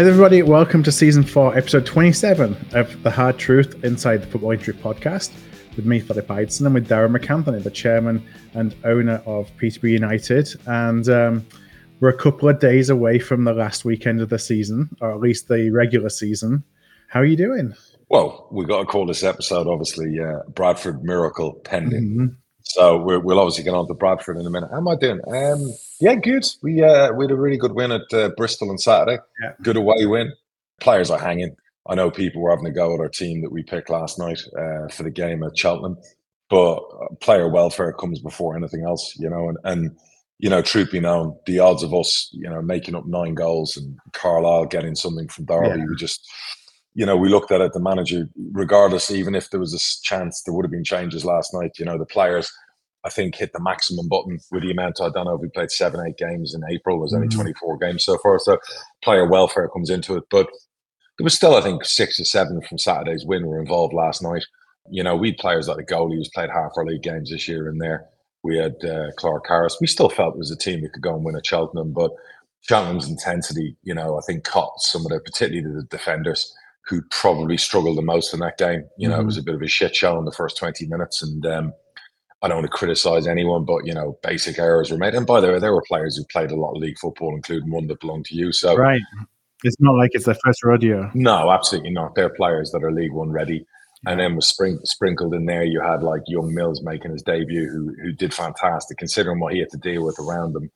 Hi everybody, welcome to Season 4, Episode 27 of The Hard Truth Inside the Football Injury Podcast with me, Philip Ideson, and with Darren McAnthony, the Chairman and owner of Peterborough United. And we're a couple of days away from the last weekend of the season, or at least the regular season. How are you doing? Well, we got to call this episode, obviously, Bradford Miracle pending. Mm-hmm. So we'll obviously get on to Bradford in a minute. How am I doing? Yeah, good. We had a really good win at Bristol on Saturday. Yeah. Good away win. Players are hanging. I know people were having a go at our team that we picked last night for the game at Cheltenham, but player welfare comes before anything else, you know. And you know, truth be known, the odds of us, you know, making up 9 goals and Carlisle getting something from Derby, we just. You know, we looked at it, the manager, regardless, even if there was a chance there would have been changes last night, you know, the players, I think, hit the maximum button with the amount. I don't know if we played 7-8 games in April. There's only 24 games so far. So player welfare comes into it. But there was still, I think, 6 or 7 from Saturday's win were involved last night. You know, we had players like the goalie who's played half our league games this year in there. We had Clark Harris. We still felt it was a team that could go and win at Cheltenham. But Cheltenham's intensity, you know, I think caught some of particularly the defenders, who probably struggled the most in that game. You know, it was a bit of a shit show in the first 20 minutes. And I don't want to criticise anyone, but, you know, basic errors were made. And by the way, there were players who played a lot of league football, including one that belonged to you. So right. It's not like it's their first rodeo. No, absolutely not. They're players that are League One ready. Yeah. And then was sprinkled in there, you had like young Mills making his debut, who did fantastic, considering what he had to deal with around him.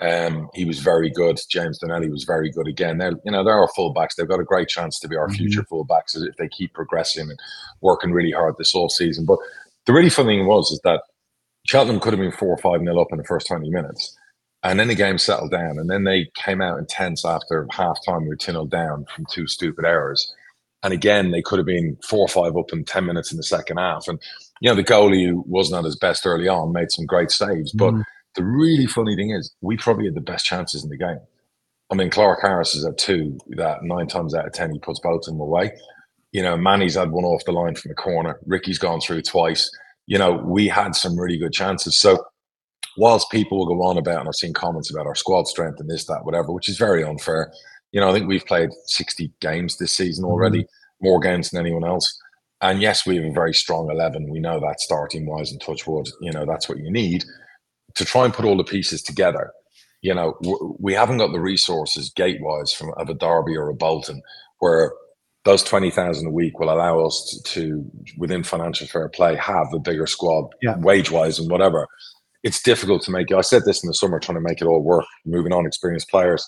He was very good. James Donnelly was very good again. They're our fullbacks. They've got a great chance to be our future fullbacks if they keep progressing and working really hard this whole season. But the really funny thing is that Cheltenham could have been 4 or 5-0 up in the first 20 minutes. And then the game settled down. And then they came out intense after half-time. We were 2-0 down from 2 stupid errors. And again, they could have been 4 or 5 up in 10 minutes in the second half. And, you know, the goalie, who wasn't at his best early on, made some great saves. But the really funny thing is, we probably had the best chances in the game. I mean, Clark Harris is at 2, that 9 times out of 10, he puts both of them away. You know, Manny's had one off the line from the corner. Ricky's gone through twice. You know, we had some really good chances. So whilst people will go on about, and I've seen comments about our squad strength and this, that, whatever, which is very unfair. You know, I think we've played 60 games this season already, more games than anyone else. And yes, we have a very strong 11. We know that starting-wise and touch wood, you know, that's what you need. To try and put all the pieces together, you know, we haven't got the resources gate-wise of a Derby or a Bolton, where those 20,000 a week will allow us to, within financial fair play, have a bigger squad, wage-wise and whatever. It's difficult to make. I said this in the summer, trying to make it all work, moving on, experienced players,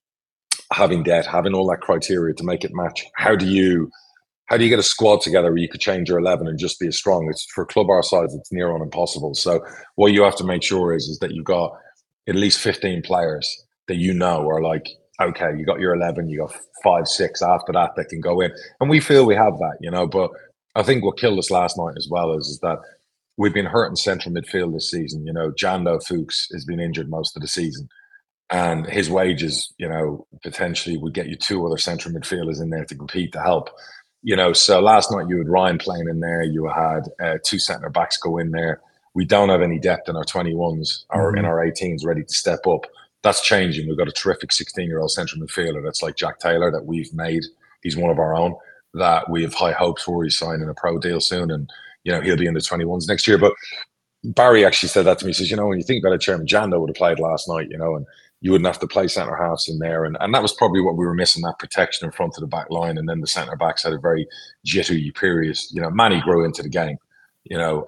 having debt, having all that criteria to make it match. How do you get a squad together where you could change your 11 and just be as strong? It's for a club our size, it's near on impossible. So what you have to make sure is that you've got at least 15 players that you know are like, okay, you got your 11, you got 5, 6 after that can go in. And we feel we have that, you know. But I think what killed us last night as well is that we've been hurt in central midfield this season. You know, Jando Fuchs has been injured most of the season. And his wages, you know, potentially would get you 2 other central midfielders in there to compete to help. You know, so last night you had Ryan playing in there. You had 2 centre backs go in there. We don't have any depth in our 21s or in our 18s ready to step up. That's changing. We've got a terrific 16-year-old central midfielder that's like Jack Taylor that we've made. He's one of our own that we have high hopes for. He's signing a pro deal soon, and you know he'll be in the 21s next year. But Barry actually said that to me. He says, you know, when you think about it, Chairman, Jando would have played last night, you know, and you wouldn't have to play centre halves in there. And that was probably what we were missing, that protection in front of the back line. And then the centre backs had a very jittery period. You know, Manny grew into the game. You know,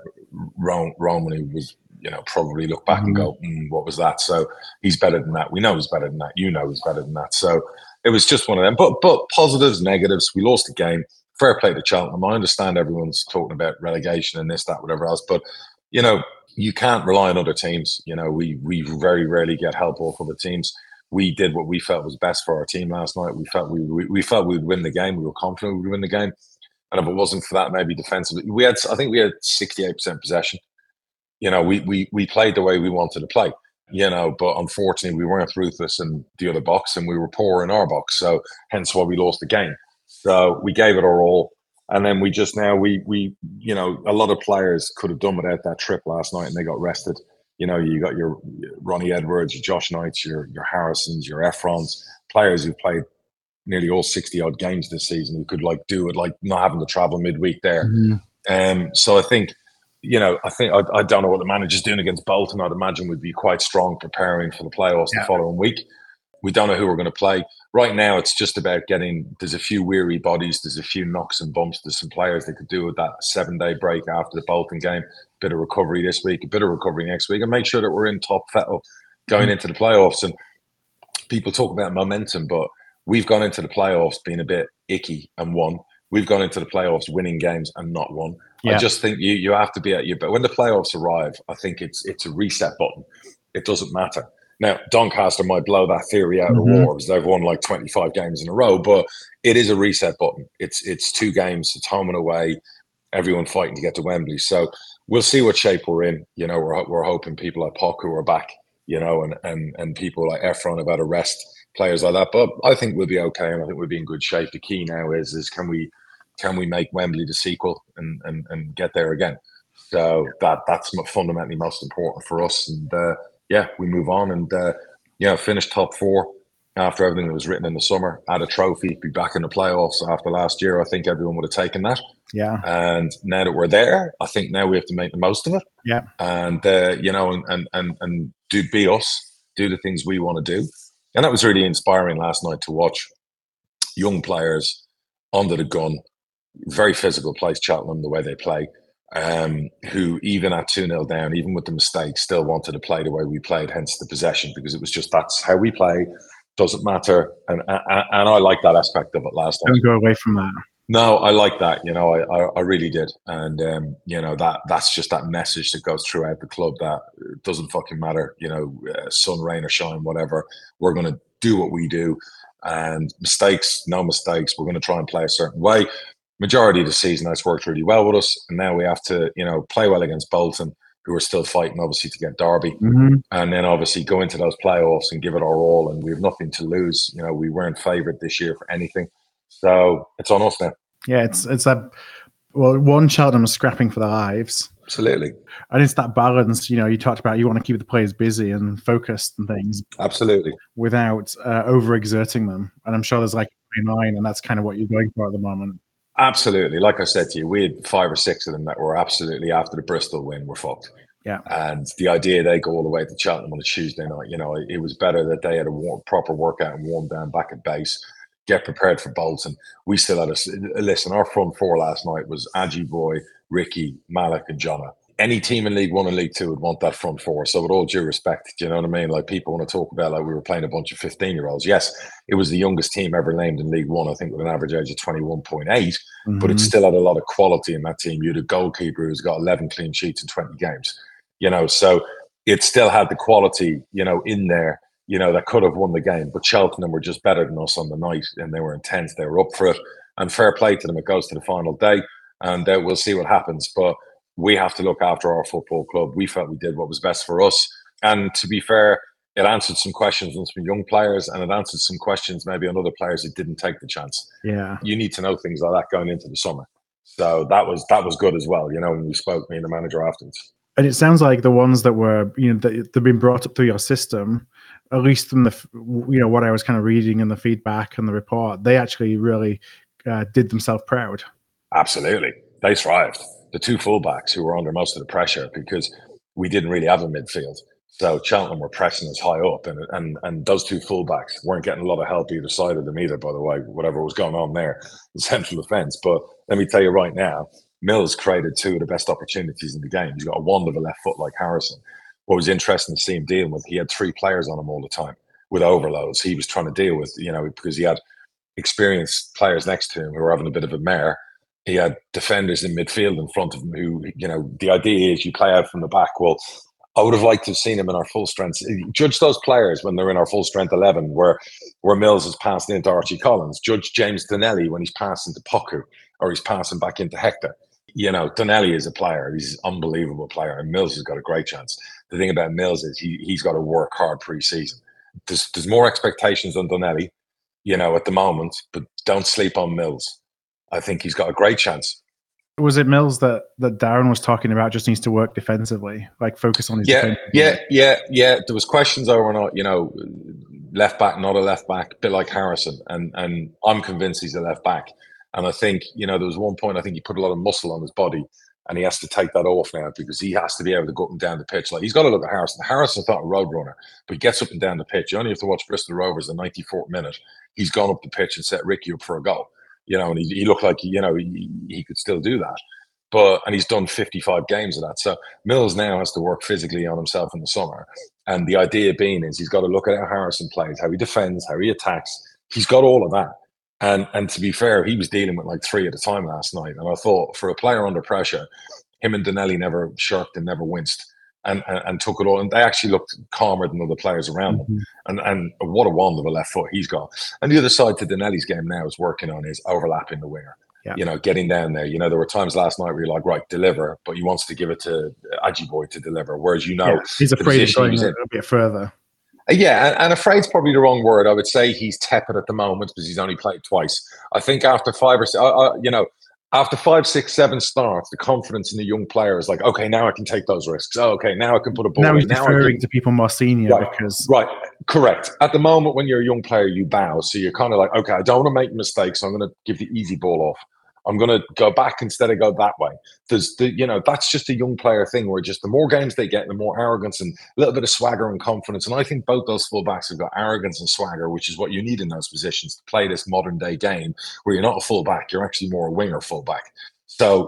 Roman was, you know, probably look back and go, what was that? So he's better than that. We know he's better than that. You know he's better than that. So it was just one of them. But positives, negatives. We lost the game. Fair play to Cheltenham. I understand everyone's talking about relegation and this, that, whatever else. But, you know, you can't rely on other teams. You know, we very rarely get help off other teams. We did what we felt was best for our team last night. We felt we felt we would win the game. We were confident we would win the game. And if it wasn't for that, maybe defensively, I think we had 68% possession. You know, we played the way we wanted to play. You know, but unfortunately, we weren't ruthless in the other box, and we were poor in our box. So hence why we lost the game. So we gave it our all. And then we you know, a lot of players could have done without that trip last night and they got rested. You know, you got your Ronnie Edwards, your Josh Knights, your Harrisons, your Efrons, players who played nearly all 60 odd games this season, who could like do it, like not having to travel midweek there. So I think, I don't know what the manager's doing against Bolton. I'd imagine we'd be quite strong preparing for the playoffs the following week. We don't know who we're going to play. Right now, it's just about there's a few weary bodies, there's a few knocks and bumps, there's some players that could do with that 7-day break after the Bolton game, a bit of recovery this week, a bit of recovery next week, and make sure that we're in top fettle going into the playoffs. And people talk about momentum, but we've gone into the playoffs being a bit icky and won. We've gone into the playoffs winning games and not won. I just think you have to be at your, but when the playoffs arrive, I think it's a reset button. It doesn't matter. Now, Doncaster might blow that theory out of the water because they've won like 25 games in a row, but it is a reset button. It's 2 games, it's home and away, everyone fighting to get to Wembley. So we'll see what shape we're in. We're hoping people like Poku are back, and people like Efron have had to rest, players like that. But I think we'll be okay, and I think we'll be in good shape. The key now is can we make Wembley the sequel and get there again? So that's fundamentally most important for us. And we move on and finish top 4 after everything that was written in the summer, add a trophy, be back in the playoffs after last year. I think everyone would have taken that. Yeah. And now that we're there, I think now we have to make the most of it. Yeah. And and be us, do the things we want to do. And that was really inspiring last night to watch young players under the gun, very physical place, Cheltenham, the way they play. Who even at 2-0 down, even with the mistakes, still wanted to play the way we played, hence the possession, because it was just, that's how we play, doesn't matter. And I like that aspect of it last night. Don't go away from that. No, I like that. I really did. And, that's just that message that goes throughout the club, that it doesn't fucking matter, sun, rain or shine, whatever. We're going to do what we do. And no mistakes. We're going to try and play a certain way. Majority of the season, that's worked really well with us. And now we have to, play well against Bolton, who are still fighting, obviously, to get Derby. And then obviously go into those playoffs and give it our all. And we have nothing to lose. We weren't favoured this year for anything. So it's on us now. Yeah, it's that. Well, one, Cheltenham is scrapping for their lives. Absolutely. And it's that balance, you talked about, you want to keep the players busy and focused and things. Absolutely. Without overexerting them. And I'm sure there's like a line, and that's kind of what you're going for at the moment. Absolutely. Like I said to you, we had 5 or 6 of them that were absolutely, after the Bristol win, were fucked. Yeah. And the idea they go all the way to Cheltenham on a Tuesday night, it was better that they had a proper workout and warm down back at base, get prepared for Bolton. We still had listen, our front 4 last night was Aji Boy, Ricky, Malik and Jonna. Any team in League 1 and League 2 would want that front 4. So with all due respect, do you know what I mean? Like, people want to talk about like we were playing a bunch of 15-year-olds. Yes, it was the youngest team ever named in League 1, I think, with an average age of 21.8, but it still had a lot of quality in that team. You had a goalkeeper who's got 11 clean sheets in 20 games, so it still had the quality, in there, that could have won the game. But Cheltenham were just better than us on the night, and they were intense. They were up for it, and fair play to them. It goes to the final day, and we'll see what happens. But we have to look after our football club. We felt we did what was best for us. And to be fair, it answered some questions on some young players, and it answered some questions maybe on other players that didn't take the chance. Yeah. You need to know things like that going into the summer. So that was good as well, when we spoke, me and the manager afterwards. And it sounds like the ones that were, they've been brought up through your system, at least from the, what I was kind of reading in the feedback and the report, they actually really did themselves proud. Absolutely. They thrived. The 2 fullbacks who were under most of the pressure, because we didn't really have a midfield. So Cheltenham were pressing us high up, and those 2 fullbacks weren't getting a lot of help either side of them either, by the way, whatever was going on there in central defence. But let me tell you right now, Mills created 2 of the best opportunities in the game. He's got a wand of a left foot like Harrison. What was interesting to see him dealing with, he had 3 players on him all the time with overloads. He was trying to deal with, because he had experienced players next to him who were having a bit of a mare. He had defenders in midfield in front of him who, the idea is you play out from the back. Well, I would have liked to have seen him in our full strength. Judge those players when they're in our full strength 11, where Mills is passed into Archie Collins. Judge James Donnelly when he's passing to Poku, or he's passing back into Hector. Donnelly is a player. He's an unbelievable player, and Mills has got a great chance. The thing about Mills is he's got to work hard pre-season. There's more expectations on Donnelly, at the moment, but don't sleep on Mills. I think he's got a great chance. Was it Mills that Darren was talking about just needs to work defensively, like focus on his defense? Yeah. There was questions over not, left back, not a left back, a bit like Harrison. And I'm convinced he's a left back. And I think, there was one point, I think he put a lot of muscle on his body, and he has to take that off now because he has to be able to go up and down the pitch. Like, he's got to look at Harrison. Harrison's not a road runner, but he gets up and down the pitch. You only have to watch Bristol Rovers in the 94th minute. He's gone up the pitch and set Ricky up for a goal. And he looked like, he could still do that. And he's done 55 games of that. So Mills now has to work physically on himself in the summer. And the idea being is he's got to look at how Harrison plays, how he defends, how he attacks. He's got all of that. And to be fair, he was dealing with like 3 at a time last night. And I thought, for a player under pressure, him and Donnelly never shirked and never winced and took it all. And they actually looked calmer than other players around them. And what a wand of a left foot he's got. And the other side to Donnelly's game now is working on is overlapping the winger. Yeah. Getting down there. There were times last night where you're like, right, deliver, but he wants to give it to Ajiboye to deliver. Whereas, he's afraid of going a bit further. Yeah, and afraid's probably the wrong word. I would say he's tepid at the moment because he's only played twice. I think after 5 or 6, after 5, 6, 7 starts, the confidence in the young player is like, okay, now I can take those risks. Oh, okay, now I can put a ball. Now he's deferring to people more senior because correct. At the moment when you're a young player, you bow, so you're kind of like, okay, I don't want to make mistakes, so I'm going to give the easy ball off. I'm going to go back instead of go that way. That's just a young player thing where just the more games they get, the more arrogance and a little bit of swagger and confidence. And I think both those fullbacks have got arrogance and swagger, which is what you need in those positions to play this modern day game where you're not a fullback, you're actually more a winger fullback. So,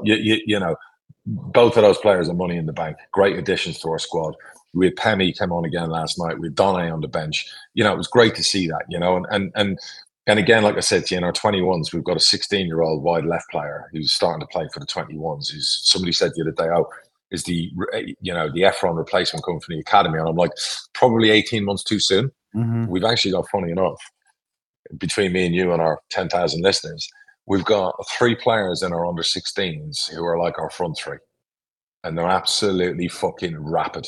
both of those players are money in the bank. Great additions to our squad. We had Pemi came on again last night. We had Donne on the bench. It was great to see that, And again, like I said to you, in our 21s, we've got a 16-year-old wide left player who's starting to play for the 21s. Who's somebody said the other day, is the Efron replacement coming from the academy? And I'm like, probably 18 months too soon. We've actually got, funny enough, between me and you and our 10,000 listeners, we've got 3 players in our under 16s who are like our front 3. And they're absolutely fucking rapid.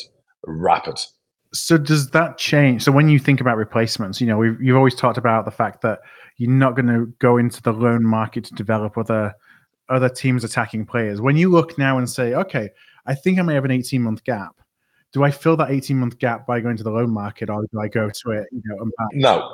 So does that change? So when you think about replacements, you've always talked about the fact that you're not going to go into the loan market to develop other teams attacking players. When you look now and say, okay, I think I may have an 18-month gap. Do I fill that 18-month gap by going to the loan market, or do I go to it? And back? No.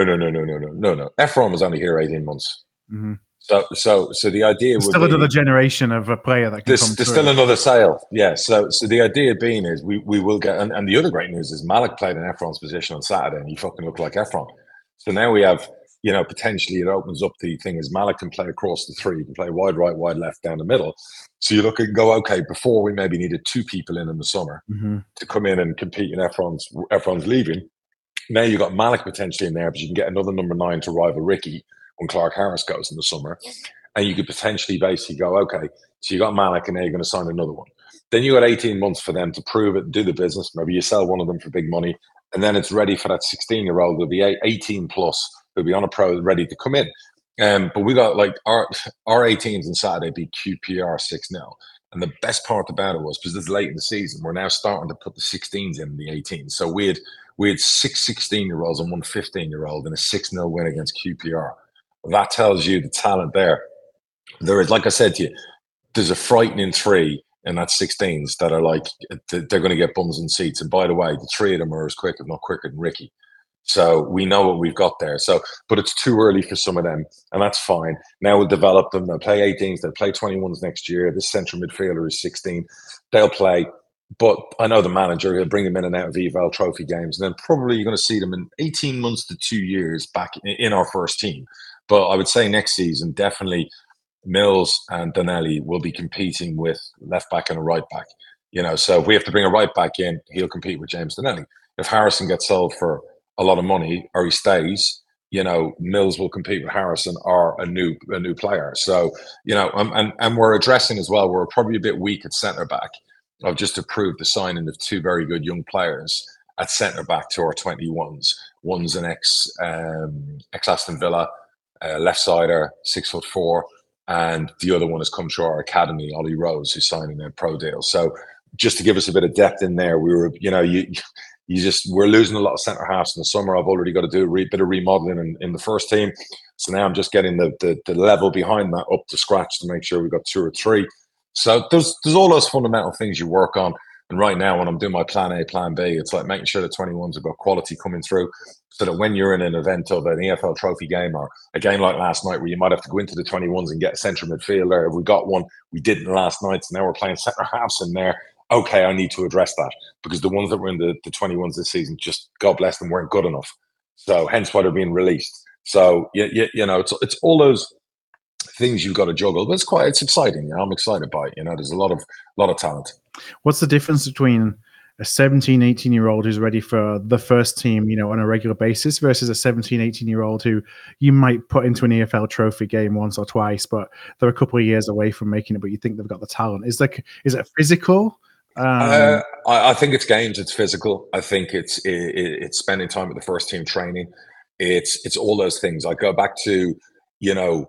Efron was only here 18 months. Mm-hmm. So the idea would still another generation of a player that can come there's still another sale. Yeah. So the idea being is we will get, and the other great news is Malik played in Efron's position on Saturday and he fucking looked like Efron. So now we have, potentially it opens up the thing is Malik can play across the 3, he can play wide right, wide left, down the middle. So you look and go, okay, before we maybe needed 2 people in the summer to come in and compete in Efron's leaving. Now you got Malik potentially in there, but you can get another number 9 to rival Ricky when Clark Harris goes in the summer. And you could potentially basically go, okay, so you got Malik and now you're going to sign another one. Then you got 18 months for them to prove it, do the business. Maybe you sell one of them for big money. And then it's ready for that 16-year-old who'll be 18 plus, who'll be on a pro ready to come in. But we got like our 18s on Saturday beat QPR 6-0. And the best part about it was, because it's late in the season, we're now starting to put the 16s in the 18s. So we had 6 16-year-olds and 1 15-year-old in a 6-0 win against QPR. That tells you the talent there. There is, like I said to you, there's a frightening 3 in that 16s that are like, they're going to get bums and seats. And by the way, the 3 of them are as quick, if not quicker than Ricky. So we know what we've got there. So, but it's too early for some of them, and that's fine. Now we'll develop them. They'll play 18s. They'll play 21s next year. This central midfielder is 16. They'll play. But I know the manager, he'll bring them in and out of EVL trophy games. And then probably you're going to see them in 18 months to 2 years back in our first team. But I would say next season, definitely Mills and Donnelly will be competing with left back and a right back. So if we have to bring a right back in, he'll compete with James Donnelly. If Harrison gets sold for a lot of money or he stays, Mills will compete with Harrison or a new player. So, and we're addressing as well, we're probably a bit weak at centre back. I've just approved the signing of 2 very good young players at centre back to our 21s. One's an ex Aston Villa left-sider, 6'4", and the other one has come through our academy, Ollie Rose, who's signing a pro deal. So just to give us a bit of depth in there, we were, we're losing a lot of centre halves in the summer. I've already got to do a bit of remodeling in the first team. So now I'm just getting the level behind that up to scratch to make sure we've got 2 or 3. So there's all those fundamental things you work on. And right now, when I'm doing my plan A, plan B, it's like making sure the 21s have got quality coming through so that when you're in an event of an EFL trophy game or a game like last night where you might have to go into the 21s and get a central midfielder, if we got one, we didn't last night, so now we're playing centre halves in there. Okay, I need to address that because the ones that were in the 21s this season, just God bless them, weren't good enough. So hence why they're being released. So you know, it's all those things you've got to juggle, but it's exciting. You know, I'm excited by it. You know, there's a lot of talent. What's the difference between a 17, 18-year-old who's ready for the first team, you know, on a regular basis versus a 17, 18-year-old who you might put into an EFL trophy game once or twice, but they're a couple of years away from making it, but you think they've got the talent? Is it physical? I think it's games. It's physical. I think it's spending time with the first team training. It's all those things. I go back to, you know,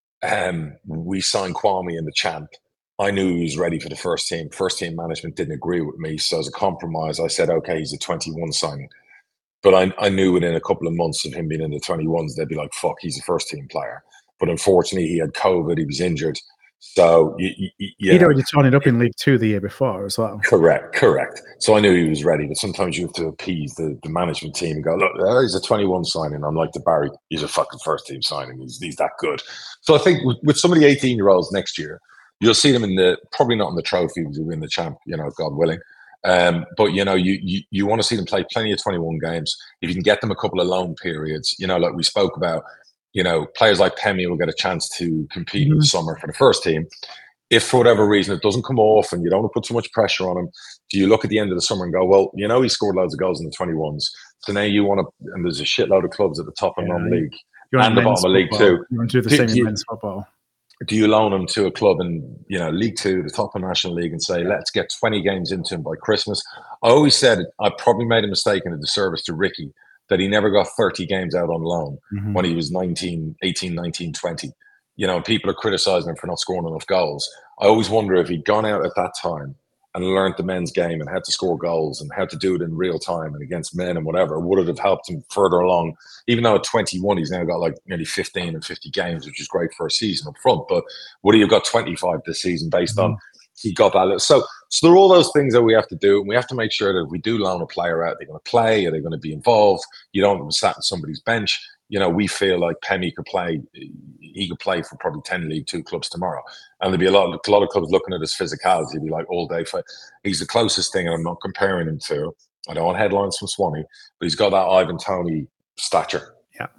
we signed Kwame in the champ. I knew he was ready for the first team. First team management didn't agree with me. So as a compromise, I said, okay, he's a 21 signing. But I knew within a couple of months of him being in the 21s, they'd be like, fuck, he's a first team player. But unfortunately, he had COVID. He was injured. So he'd already torn it up in League Two the year before as well. Correct. So I knew he was ready. But sometimes you have to appease the management team and go, look, he's a 21 signing. I'm like, the Barry, he's a fucking first team signing. He's that good. So I think with some of the 18-year-olds next year, you'll see them probably not in the trophy because we win the champ, you know, God willing. But you know, you want to see them play plenty of 21 games. If you can get them a couple of loan periods, you know, like we spoke about, you know, players like Pemi will get a chance to compete in the summer for the first team. If for whatever reason it doesn't come off and you don't want to put too much pressure on him, do you look at the end of the summer and go, well, you know, he scored loads of goals in the 21s. So now you want to, and there's a shitload of clubs at the top of non-league and the bottom of League Two. You want to do the same in men's football. Do you loan him to a club in, you know, League Two, the top of National League, and say, let's get 20 games into him by Christmas? I always said I probably made a mistake in a disservice to Ricky that he never got 30 games out on loan when he was 18, 19, 20. You know, people are criticizing him for not scoring enough goals. I always wonder if he'd gone out at that time and learned the men's game and how to score goals and how to do it in real time and against men and whatever, would it have helped him further along? Even though at 21, he's now got like nearly 15 and 50 games, which is great for a season up front. But would he have got 25 this season based on he got that? So there are all those things that we have to do. And we have to make sure that if we do loan a player out, they're going to play, are they going to be involved? You don't want them sat on somebody's bench. You know, we feel like Pemi could play. He could play for probably 10 League Two clubs tomorrow, and there'd be a lot of clubs looking at his physicality. He'd be like all day fight. He's the closest thing, and I'm not comparing him to. I don't want headlines from Swanee, but he's got that Ivan Toney stature. Yeah,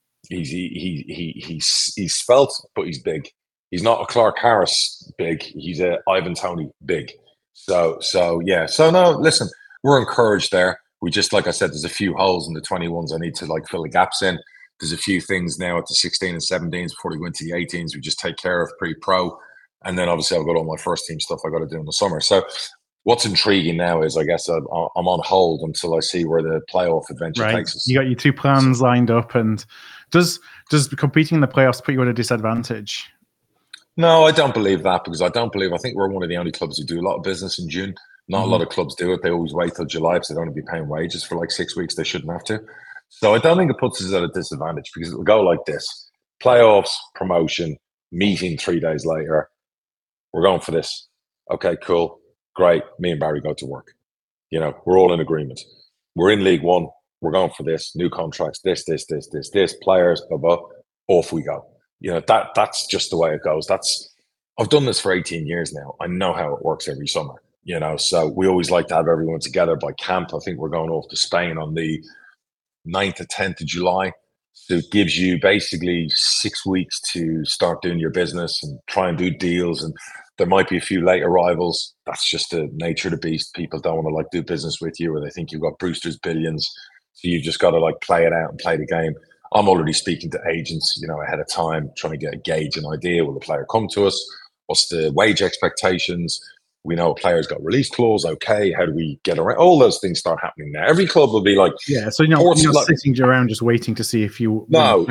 he's svelte, but he's big. He's not a Clark Harris big. He's a Ivan Toney big. So yeah. So no, listen, we're encouraged there. We just, like I said, there's a few holes in the 21s I need to like fill the gaps in. There's a few things now at the 16 and 17s before they go into the 18s we just take care of pre-pro. And then obviously I've got all my first team stuff I got to do in the summer. So what's intriguing now is I guess I'm on hold until I see where the playoff adventure takes us. You got your two plans lined up. And does competing in the playoffs put you at a disadvantage? No, I don't believe that because I think we're one of the only clubs who do a lot of business in June. Not a lot of clubs do it. They always wait till July because they don't want to be paying wages for like 6 weeks. They shouldn't have to. So I don't think it puts us at a disadvantage because it'll go like this. Playoffs, promotion, meeting 3 days later. We're going for this. Okay, cool. Great. Me and Barry go to work. You know, we're all in agreement. We're in League One. We're going for this. New contracts, this, players, blah, blah. Off we go. You know, that's just the way it goes. I've done this for 18 years now. I know how it works every summer. You know, so we always like to have everyone together by camp. I think we're going off to Spain on the 9th to 10th of July. So it gives you basically 6 weeks to start doing your business and try and do deals. And there might be a few late arrivals. That's just the nature of the beast. People don't want to like do business with you, or they think you've got Brewster's billions. So you've just got to like play it out and play the game. I'm already speaking to agents, you know, ahead of time, trying to gauge an idea. Will the player come to us? What's the wage expectations? We know a player's got release clause. Okay, how do we get around? All those things start happening now. Every club will be like, yeah. So you're not sitting around just waiting to see if you. No.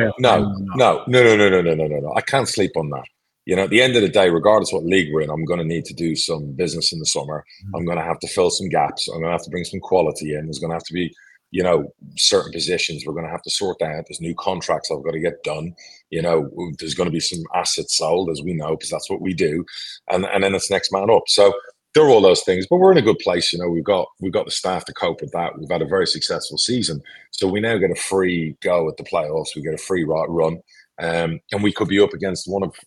I can't sleep on that. You know, at the end of the day, regardless of what league we're in, I'm going to need to do some business in the summer. I'm going to have to fill some gaps. I'm going to have to bring some quality in. There's going to have to be, you know, certain positions we're going to have to sort out. There's new contracts I've got to get done. You know, there's going to be some assets sold, as we know, because that's what we do. And then it's next man up. So They're all those things, but we're in a good place. We've got the staff to cope with that. We've had a very successful season, so we now get a free go at the playoffs. We get a free run, and we could be up against one of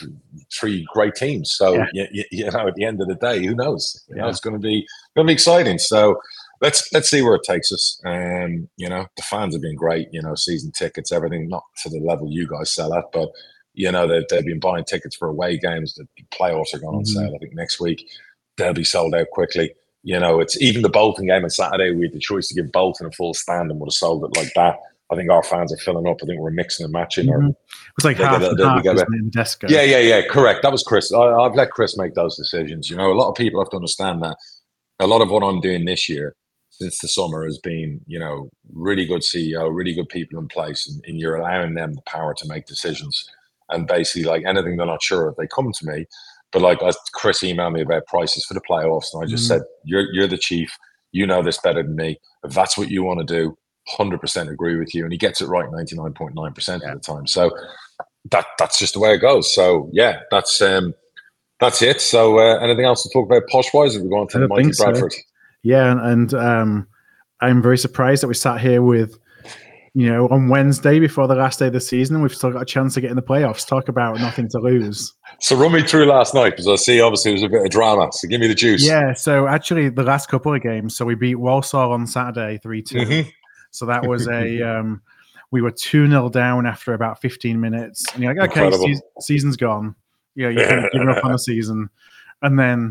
3 great teams. So at the end of the day, who knows? It's going to be exciting. So let's see where it takes us. The fans have been great. Season tickets, everything, not to the level you guys sell at, but they've been buying tickets for away games. The playoffs are going on sale, I think, next week. They'll be sold out quickly. It's even the Bolton game on Saturday. We had the choice to give Bolton a full stand and would have sold it like that. I think our fans are filling up. I think we're mixing and matching. It was like half and half in Desco. Yeah, correct. That was Chris. I've let Chris make those decisions. A lot of people have to understand that a lot of what I'm doing this year since the summer has been, really good CEO, really good people in place, and you're allowing them the power to make decisions. And basically, like anything they're not sure of, they come to me. But like Chris emailed me about prices for the playoffs, and I just said, "You're the chief. You know this better than me. If that's what you want to do, 100% agree with you." And he gets it right 99.9% of the time. So that's just the way it goes. So yeah, that's it. So anything else to talk about posh-wise? Or we go on to the mighty Bradford? So. Yeah, and I'm very surprised that we sat here with, on Wednesday before the last day of the season, we've still got a chance to get in the playoffs. Talk about nothing to lose. So run me through last night, because I see obviously there was a bit of drama. So give me the juice. Yeah, so actually the last couple of games, so we beat Walsall on Saturday 3-2. So that was we were 2-0 down after about 15 minutes. And you're like, okay, season's gone. You're kind of giving up on the season. And then,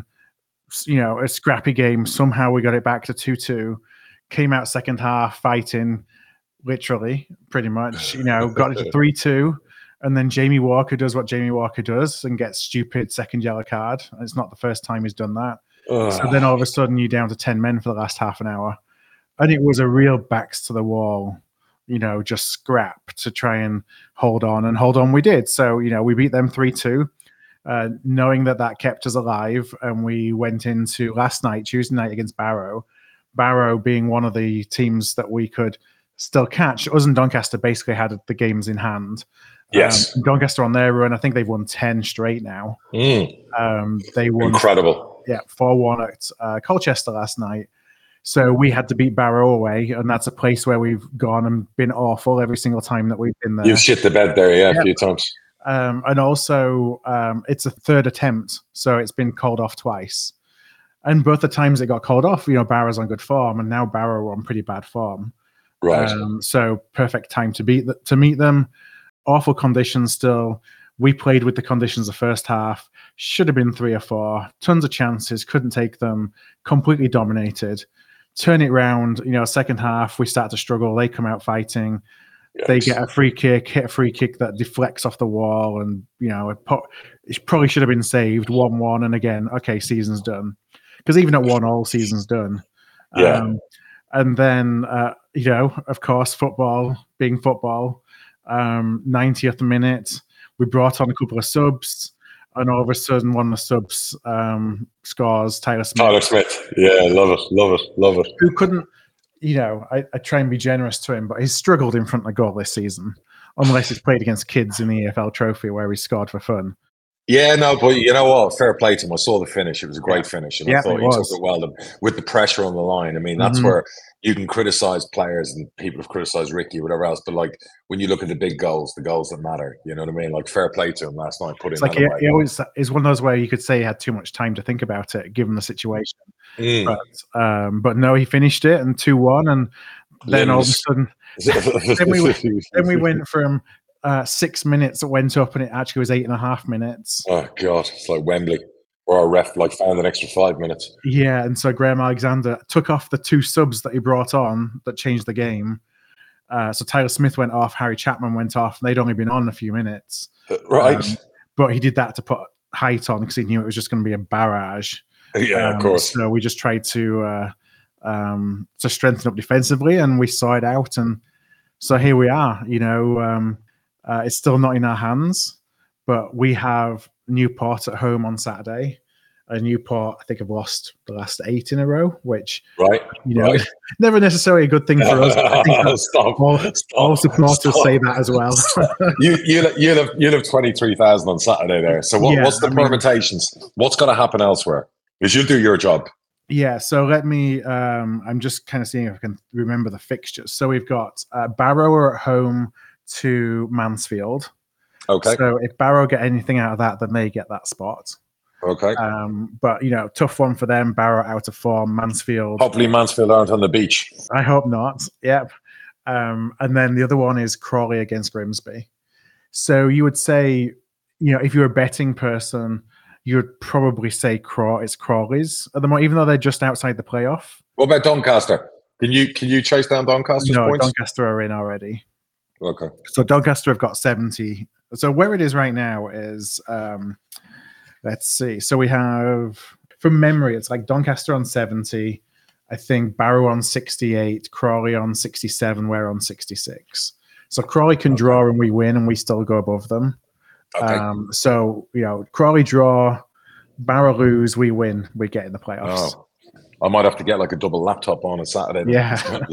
a scrappy game. Somehow we got it back to 2-2. Came out second half fighting, literally, pretty much. Got it to 3-2. And then Jamie Walker does what Jamie Walker does and gets stupid second yellow card. And it's not the first time he's done that. So then all of a sudden you're down to 10 men for the last half an hour. And it was a real backs to the wall, just scrap to try and hold on. And hold on we did. So, we beat them 3-2, knowing that kept us alive. And we went into last night, Tuesday night, against Barrow. Barrow being one of the teams that we could still catch. Us and Doncaster basically had the games in hand. Yes. Doncaster on their run, I think they've won 10 straight now. They won incredible. 4-1 at Colchester last night. So we had to beat Barrow away, and that's a place where we've gone and been awful every single time that we've been there. You've shit the bed there, a few times. And also, it's a third attempt, so it's been called off twice. And both the times it got called off, Barrow's on good form, and now Barrow are on pretty bad form. Right. So perfect time to meet them. Awful conditions still. We played with the conditions the first half. Should have been 3 or 4. Tons of chances. Couldn't take them. Completely dominated. Turn it round. Second half, we start to struggle. They come out fighting. Yes. They get a free kick, hit a free kick that deflects off the wall. And, it probably should have been saved. 1-1. And again, okay, season's done. Because even at 1-1, season's done. Yeah. And then, of course, football being football. 90th minute, we brought on a couple of subs, and all of a sudden one of the subs scores. Tyler Smith. Yeah, love it. Who couldn't, I try and be generous to him, but he's struggled in front of the goal this season, unless he's played against kids in the EFL Trophy where he scored for fun. Yeah, no, but you know what? Fair play to him. I saw the finish. It was a great finish. And I thought he took it well with the pressure on the line. I mean, that's where you can criticize players, and people have criticized Ricky or whatever else. But like when you look at the big goals, the goals that matter, you know what I mean? Like fair play to him last night. Put in like he always is one of those where you could say he had too much time to think about it, given the situation. But no, he finished it and 2-1. And then all of a sudden, then we went from 6 minutes it went up, and it actually was 8.5 minutes. Oh God, it's like Wembley, where our ref found an extra 5 minutes. Yeah, and so Graham Alexander took off the 2 subs that he brought on that changed the game. So Tyler Smith went off, Harry Chapman went off, and they'd only been on a few minutes. Right. But he did that to put height on because he knew it was just going to be a barrage. Yeah, of course. So we just tried to strengthen up defensively, and we saw it out. And so here we are, it's still not in our hands, but we have Newport at home on Saturday. Newport, I think, have lost the last 8 in a row, which, never necessarily a good thing for us. I think all supporters say that as well. You'll have 23,000 on Saturday there. So what's the permutations? What's going to happen elsewhere? Because you'll do your job. Yeah, so let me. I'm just kind of seeing if I can remember the fixtures. So we've got Barrow are at home to Mansfield. Okay. So if Barrow get anything out of that, then they get that spot. Okay. But tough one for them. Barrow out of form. Mansfield. Hopefully, Mansfield aren't on the beach. I hope not. Yep. And then the other one is Crawley against Grimsby. So you would say, if you're a betting person, you would probably say it's Crawley's at the moment, even though they're just outside the playoff. What about Doncaster? Can you chase down Doncaster's points? Doncaster are in already. Okay. So Doncaster have got 70. So where it is right now is, let's see. So we have, from memory, it's like Doncaster on 70. I think Barrow on 68, Crawley on 67, we're on 66. So Crawley can draw and we win and we still go above them. Okay. So, Crawley draw, Barrow lose, we win, we get in the playoffs. Oh, I might have to get like a double laptop on Saturday. Yeah.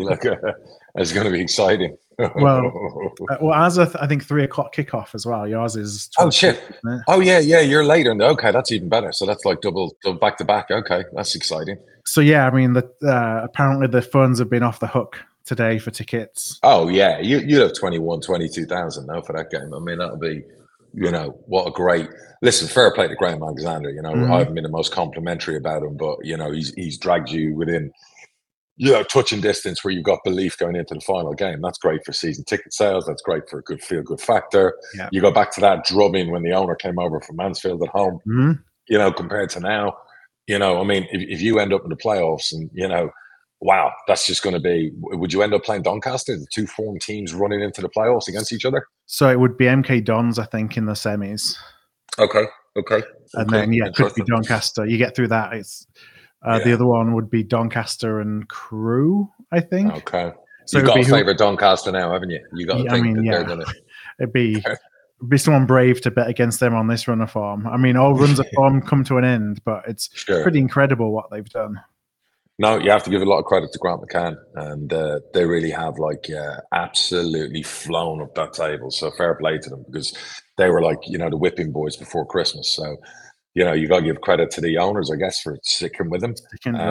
It's going to be exciting. Well, ours are, I think, 3:00 kickoff as well. Yours is 12. Oh, shit. Oh, yeah, you're later. Okay, that's even better. So that's like double back to back. Okay, that's exciting. So, yeah, I mean, apparently the funds have been off the hook today for tickets. Oh, yeah. You'd have 22,000 now for that game. I mean, that'll be, what a great... Listen, fair play to Graham Alexander. I haven't been the most complimentary about him, but, he's dragged you within... touching distance where you've got belief going into the final game. That's great for season ticket sales. That's great for a good feel-good factor. Yeah. You go back to that drubbing when the owner came over from Mansfield at home, compared to now, I mean, if you end up in the playoffs and, wow, that's just going to be, would you end up playing Doncaster, the two form teams running into the playoffs against each other? So it would be MK Dons, I think, in the semis. Okay. And then, it could be Doncaster. You get through that, it's... The other one would be Doncaster and Crewe, I think. Okay. So you've got to favour Doncaster now, haven't you? You got to think that they're going to... It'd be someone brave to bet against them on this run of form. I mean, all runs of form come to an end, but it's pretty incredible what they've done. No, you have to give a lot of credit to Grant McCann, and they really have absolutely flown up that table. So fair play to them, because they were the whipping boys before Christmas. So you got to give credit to the owners, I guess, for sticking with him.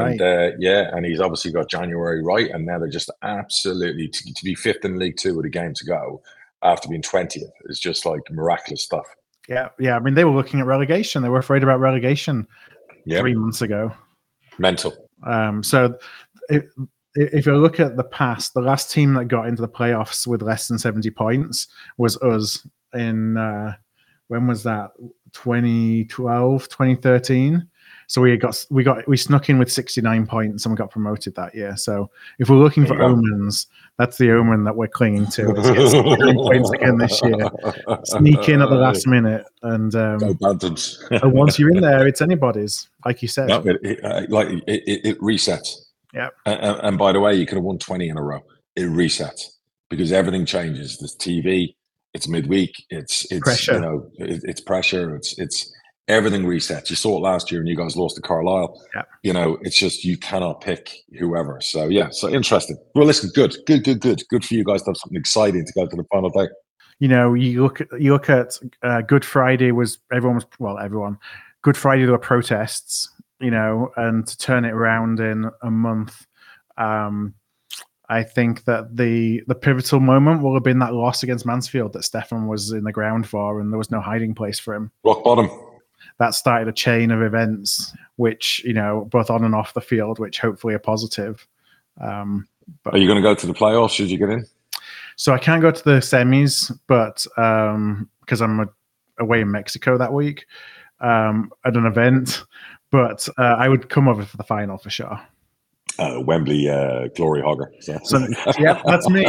And he's obviously got January right, and now they're just absolutely to be fifth in League Two with a game to go after being 20th is just miraculous stuff. Yeah. I mean, they were looking at relegation. They were afraid about relegation 3 months ago. Mental. So if you look at the past, the last team that got into the playoffs with less than 70 points was us in when was that? 2012, 2013. So we snuck in with 69 points and we got promoted that year. So if we're looking for omens, that's the omen that we're clinging to. It's get 69 points again this year. Sneak in at the last minute, and and once you're in there, it's anybody's, like you said. No, it resets. Yeah. And by the way, you could have won 20 in a row. It resets because everything changes. There's TV. It's midweek. It's pressure. It's pressure. It's everything resets. You saw it last year, and you guys lost to Carlisle. Yeah. It's just you cannot pick whoever. So yeah, so interesting. Well, listen, good for you guys to have something exciting to go to the final day. You look at Good Friday was everyone. Good Friday there were protests. And to turn it around in a month. I think that the pivotal moment will have been that loss against Mansfield that Stefan was in the ground for, and there was no hiding place for him. Rock bottom. That started a chain of events, which, both on and off the field, which hopefully are positive. But are you going to go to the playoffs? Should you get in? So I can't go to the semis, but because I'm away in Mexico that week at an event, but I would come over for the final for sure. Wembley glory hogger. So yeah, that's me.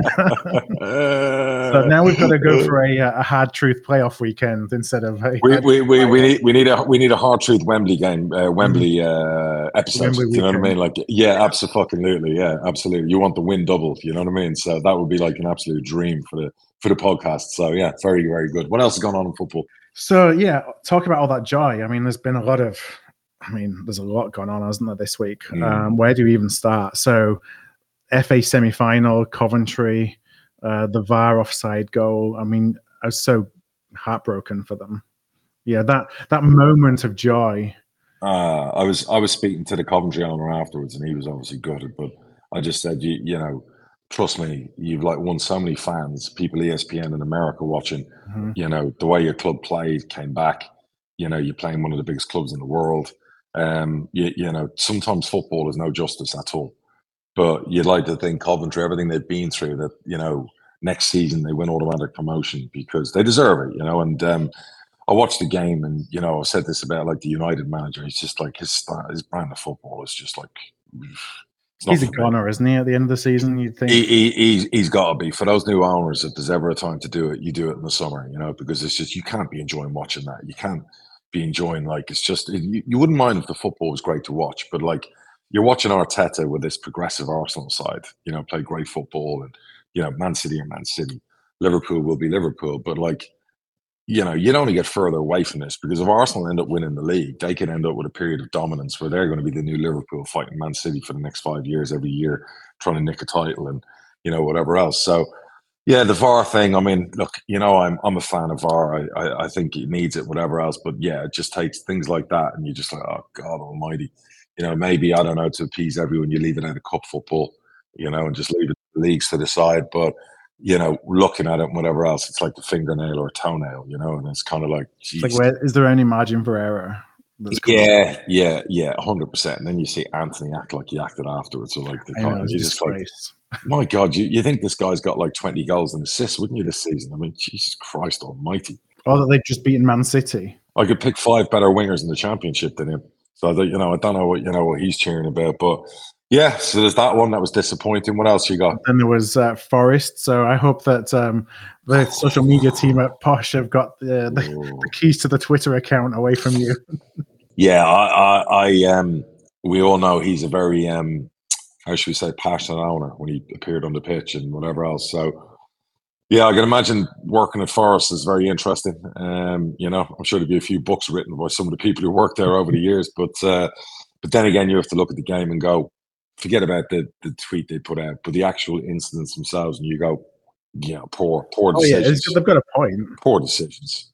So now we've got to go for a hard truth playoff weekend instead of we need a hard truth Wembley game, Wembley episode. Wembley you know what I mean? Absolutely, yeah, absolutely. You want the win double, you know what I mean? So that would be an absolute dream for the podcast. So yeah, very, very good. What else is going on in football? So yeah, talk about all that joy. I mean, there's a lot going on, hasn't there, this week? Where do we even start? So, FA semi-final, Coventry, the VAR offside goal. I mean, I was so heartbroken for them. Yeah, that moment of joy. I was speaking to the Coventry owner afterwards, and he was obviously gutted. But I just said, you know, trust me, you've like won so many fans, people ESPN in America watching. Mm-hmm. You know, the way your club played, came back. You know, you're playing one of the biggest clubs in the world. You know, sometimes football is no justice at all. But you'd like to think Coventry, everything they've been through, that, you know, next season they win automatic promotion because they deserve it, you know. And I watched the game, and you know, I said this about like the United manager. He's just like his brand of football is just like he's a goner, isn't he? At the end of the season, you'd think he's got to be. For those new owners, if there's ever a time to do it, you do it in the summer, you know, because it's just you can't be enjoying watching that. You can't be enjoying like it's just you wouldn't mind if the football was great to watch, but like you're watching Arteta with this progressive Arsenal side, you know, play great football, and you know, Man City or Man City, Liverpool will be Liverpool, but like, you know, you'd only get further away from this because if Arsenal end up winning the league, they could end up with a period of dominance where they're going to be the new Liverpool fighting Man City for the next 5 years, every year, trying to nick a title and, you know, whatever else. So, yeah, the VAR thing, I mean, look, you know, I'm a fan of VAR. I think it needs it, whatever else. But yeah, it just takes things like that. And you're just like, oh, God almighty. You know, maybe, I don't know, to appease everyone, you leave it out of cup football, you know, and just leave it the leagues to the side. But you know, looking at it and whatever else, it's like the fingernail or a toenail, you know, and it's kind of like, geez. Like, where is there any margin for error? Yeah, 100%. And then you see Anthony act like he acted afterwards, or like the kind of, you just like, my God, you think this guy's got like 20 goals and assists, wouldn't you, this season? I mean, Jesus Christ Almighty! Oh, that they've just beaten Man City. I could pick 5 better wingers in the Championship than him. So you know, I don't know what he's cheering about, but. Yeah, so there's that one that was disappointing. What else you got? And there was Forest. So I hope that the social media team at Posh have got the keys to the Twitter account away from you. Yeah, we all know he's a very how should we say, passionate owner when he appeared on the pitch and whatever else. So yeah, I can imagine working at Forest is very interesting. You know, I'm sure there'll be a few books written by some of the people who worked there over the years, but then again, you have to look at the game and go, forget about the tweet they put out, but the actual incidents themselves, and you go, yeah, poor decisions. Oh, yeah, they've got a point. Poor decisions,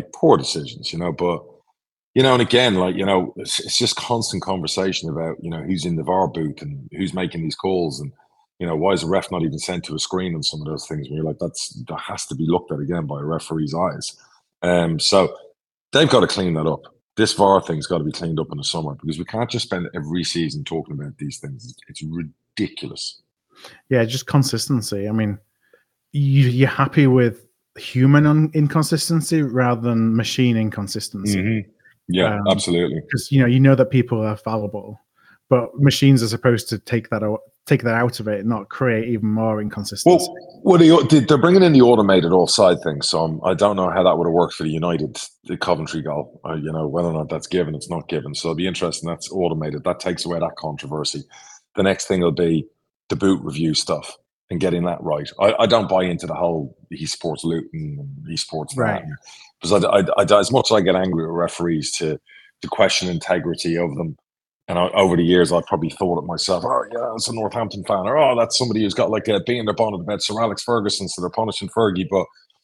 you know. But you know, and again, like, you know, it's just constant conversation about, you know, who's in the VAR booth and who's making these calls, and you know, why is a ref not even sent to a screen on some of those things? When you're like, that has to be looked at again by a referee's eyes. So they've got to clean that up. This VAR thing's got to be cleaned up in the summer, because we can't just spend every season talking about these things. It's ridiculous. Yeah, just consistency. I mean, you're happy with human inconsistency rather than machine inconsistency. Mm-hmm. Yeah, absolutely. Because you know that people are fallible, but machines are supposed to take that out of it and not create even more inconsistency. Well, they're bringing in the automated offside thing, so I don't know how that would have worked for the Coventry goal. You know, whether or not that's given, it's not given. So it'll be interesting. That's automated. That takes away that controversy. The next thing will be the boot review stuff and getting that right. I don't buy into the whole esports Luton and esports right, because I as much as I get angry with referees to question integrity of them. And over the years, I've probably thought it myself, oh, yeah, it's a Northampton fan. Or, oh, that's somebody who's got like a bee in their bonnet about Sir Alex Ferguson, so they're punishing Fergie. But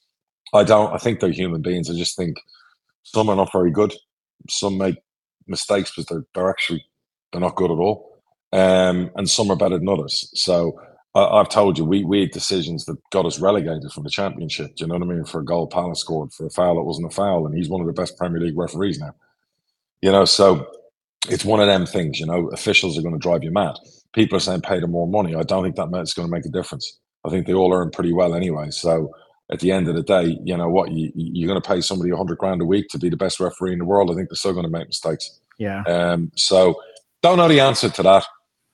I don't. I think they're human beings. I just think some are not very good. Some make mistakes because they're not good at all. And some are better than others. So I've told you, we had decisions that got us relegated from the Championship. Do you know what I mean? For a goal Palace scored, for a foul that wasn't a foul. And he's one of the best Premier League referees now. You know, so... it's one of them things, you know, officials are going to drive you mad. People are saying pay them more money. I don't think that's going to make a difference. I think they all earn pretty well anyway. So at the end of the day, you know what, you're going to pay somebody $100,000 a week to be the best referee in the world. I think they're still going to make mistakes. Yeah. So don't know the answer to that.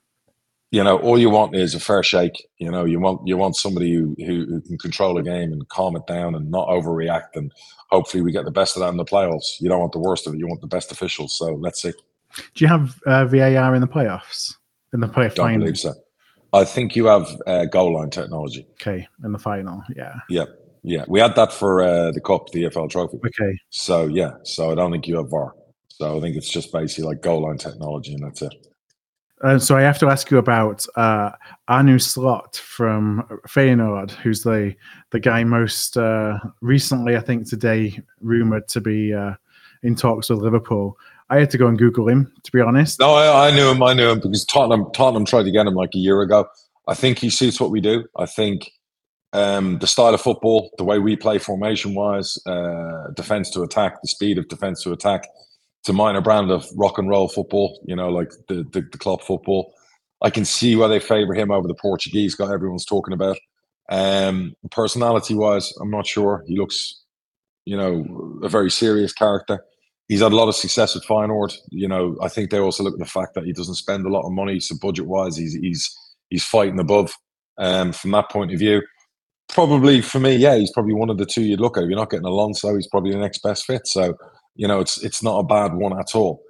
You know, all you want is a fair shake. You know, you want somebody who can control a game and calm it down and not overreact. And hopefully we get the best of that in the playoffs. You don't want the worst of it. You want the best officials. So let's see. Do you have VAR in the playoffs? In the playoff final? I don't believe so. I think you have goal line technology. Okay, in the final, yeah. Yeah. We had that for the Cup, the EFL Trophy. Okay. So, yeah. So I don't think you have VAR. So I think it's just basically like goal line technology, and that's it. So I have to ask you about Arne Slot from Feyenoord, who's the guy most recently, I think today, rumoured to be in talks with Liverpool. I had to go and Google him, to be honest. No, I knew him. I knew him because Tottenham tried to get him like a year ago. I think he suits what we do. I think the style of football, the way we play formation-wise, defense to attack, the speed of defense to attack, it's a minor brand of rock and roll football, like the club football. I can see why they favour him over the Portuguese guy everyone's talking about. Personality-wise, I'm not sure. He looks, a very serious character. He's had a lot of success with Feyenoord. I think they also look at the fact that he doesn't spend a lot of money, so budget-wise, he's fighting above. From that point of view, probably for me, he's probably one of the two you'd look at. If you're not getting Alonso, he's probably the next best fit. So, it's not a bad one at all.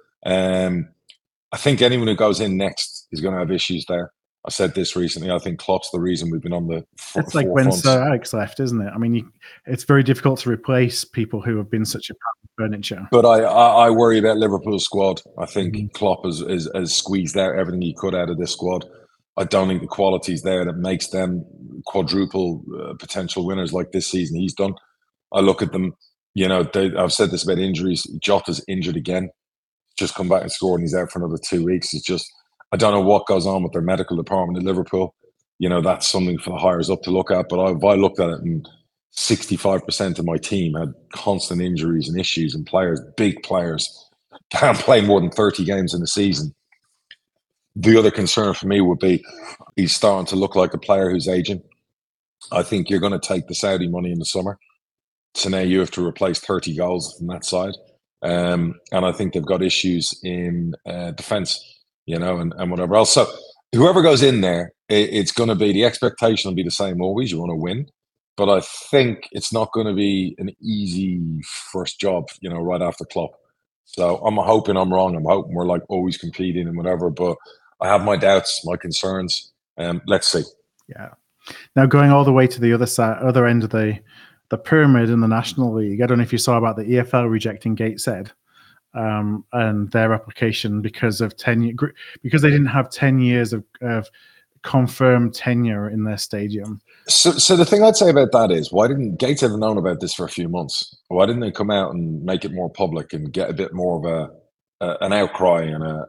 I think anyone who goes in next is going to have issues there. I said this recently. I think Klopp's the reason we've been on the It's like when Sir Alex left, isn't it? I mean, it's very difficult to replace people who have been such a part of furniture. But I worry about Liverpool's squad. I think Klopp has squeezed out everything he could out of this squad. I don't think the quality's there that makes them quadruple potential winners like this season he's done. I look at them, I've said this about injuries. Jota's injured again. Just come back and scored, and he's out for another 2 weeks. It's just, I don't know what goes on with their medical department at Liverpool. That's something for the hires up to look at. But if I looked at it, and 65% of my team had constant injuries and issues, and big players, can't play more than 30 games in a season. The other concern for me would be he's starting to look like a player who's aging. I think you're going to take the Saudi money in the summer. So now you have to replace 30 goals from that side. And I think they've got issues in defense, and whatever else. So whoever goes in there, it's going to be, the expectation will be the same always. You want to win. But I think it's not going to be an easy first job, right after Klopp. So I'm hoping I'm wrong. I'm hoping we're like always competing and whatever. But I have my doubts, my concerns. Let's see. Yeah. Now going all the way to the other end of the pyramid in the National League. I don't know if you saw about the EFL rejecting Gateshead and their application because of tenure, because they didn't have 10 years of confirmed tenure in their stadium. So the thing I'd say about that is, why didn't Gateshead have known about this for a few months? Why didn't they come out and make it more public and get a bit more of an outcry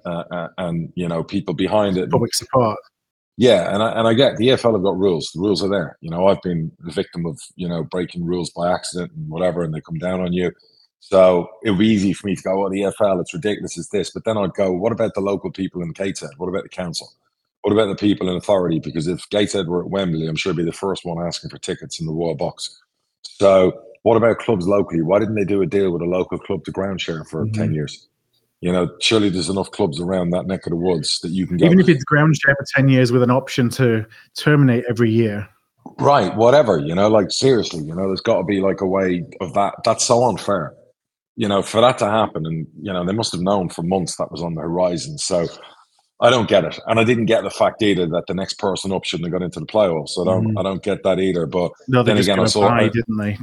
and people behind it? Public support. Yeah, and I get the EFL have got rules. The rules are there. I've been the victim of breaking rules by accident and whatever, and they come down on you. So it would be easy for me to go, "Oh, the EFL, it's ridiculous, it's this." But then I'd go, "What about the local people in Gateshead? What about the council? What about the people in authority?" Because if Gateshead were at Wembley, I'm sure it'd be the first one asking for tickets in the Royal Box. So what about clubs locally? Why didn't they do a deal with a local club to ground share for 10 years? Surely there's enough clubs around that neck of the woods that you can go. Even if it's ground share for 10 years with an option to terminate every year. Right, whatever, seriously, there's got to be like a way of that. That's so unfair, for that to happen. And, they must have known for months that was on the horizon. So I don't get it. And I didn't get the fact either that the next person up shouldn't have got into the playoffs. So I don't get that either. But no, then again, I saw, didn't they?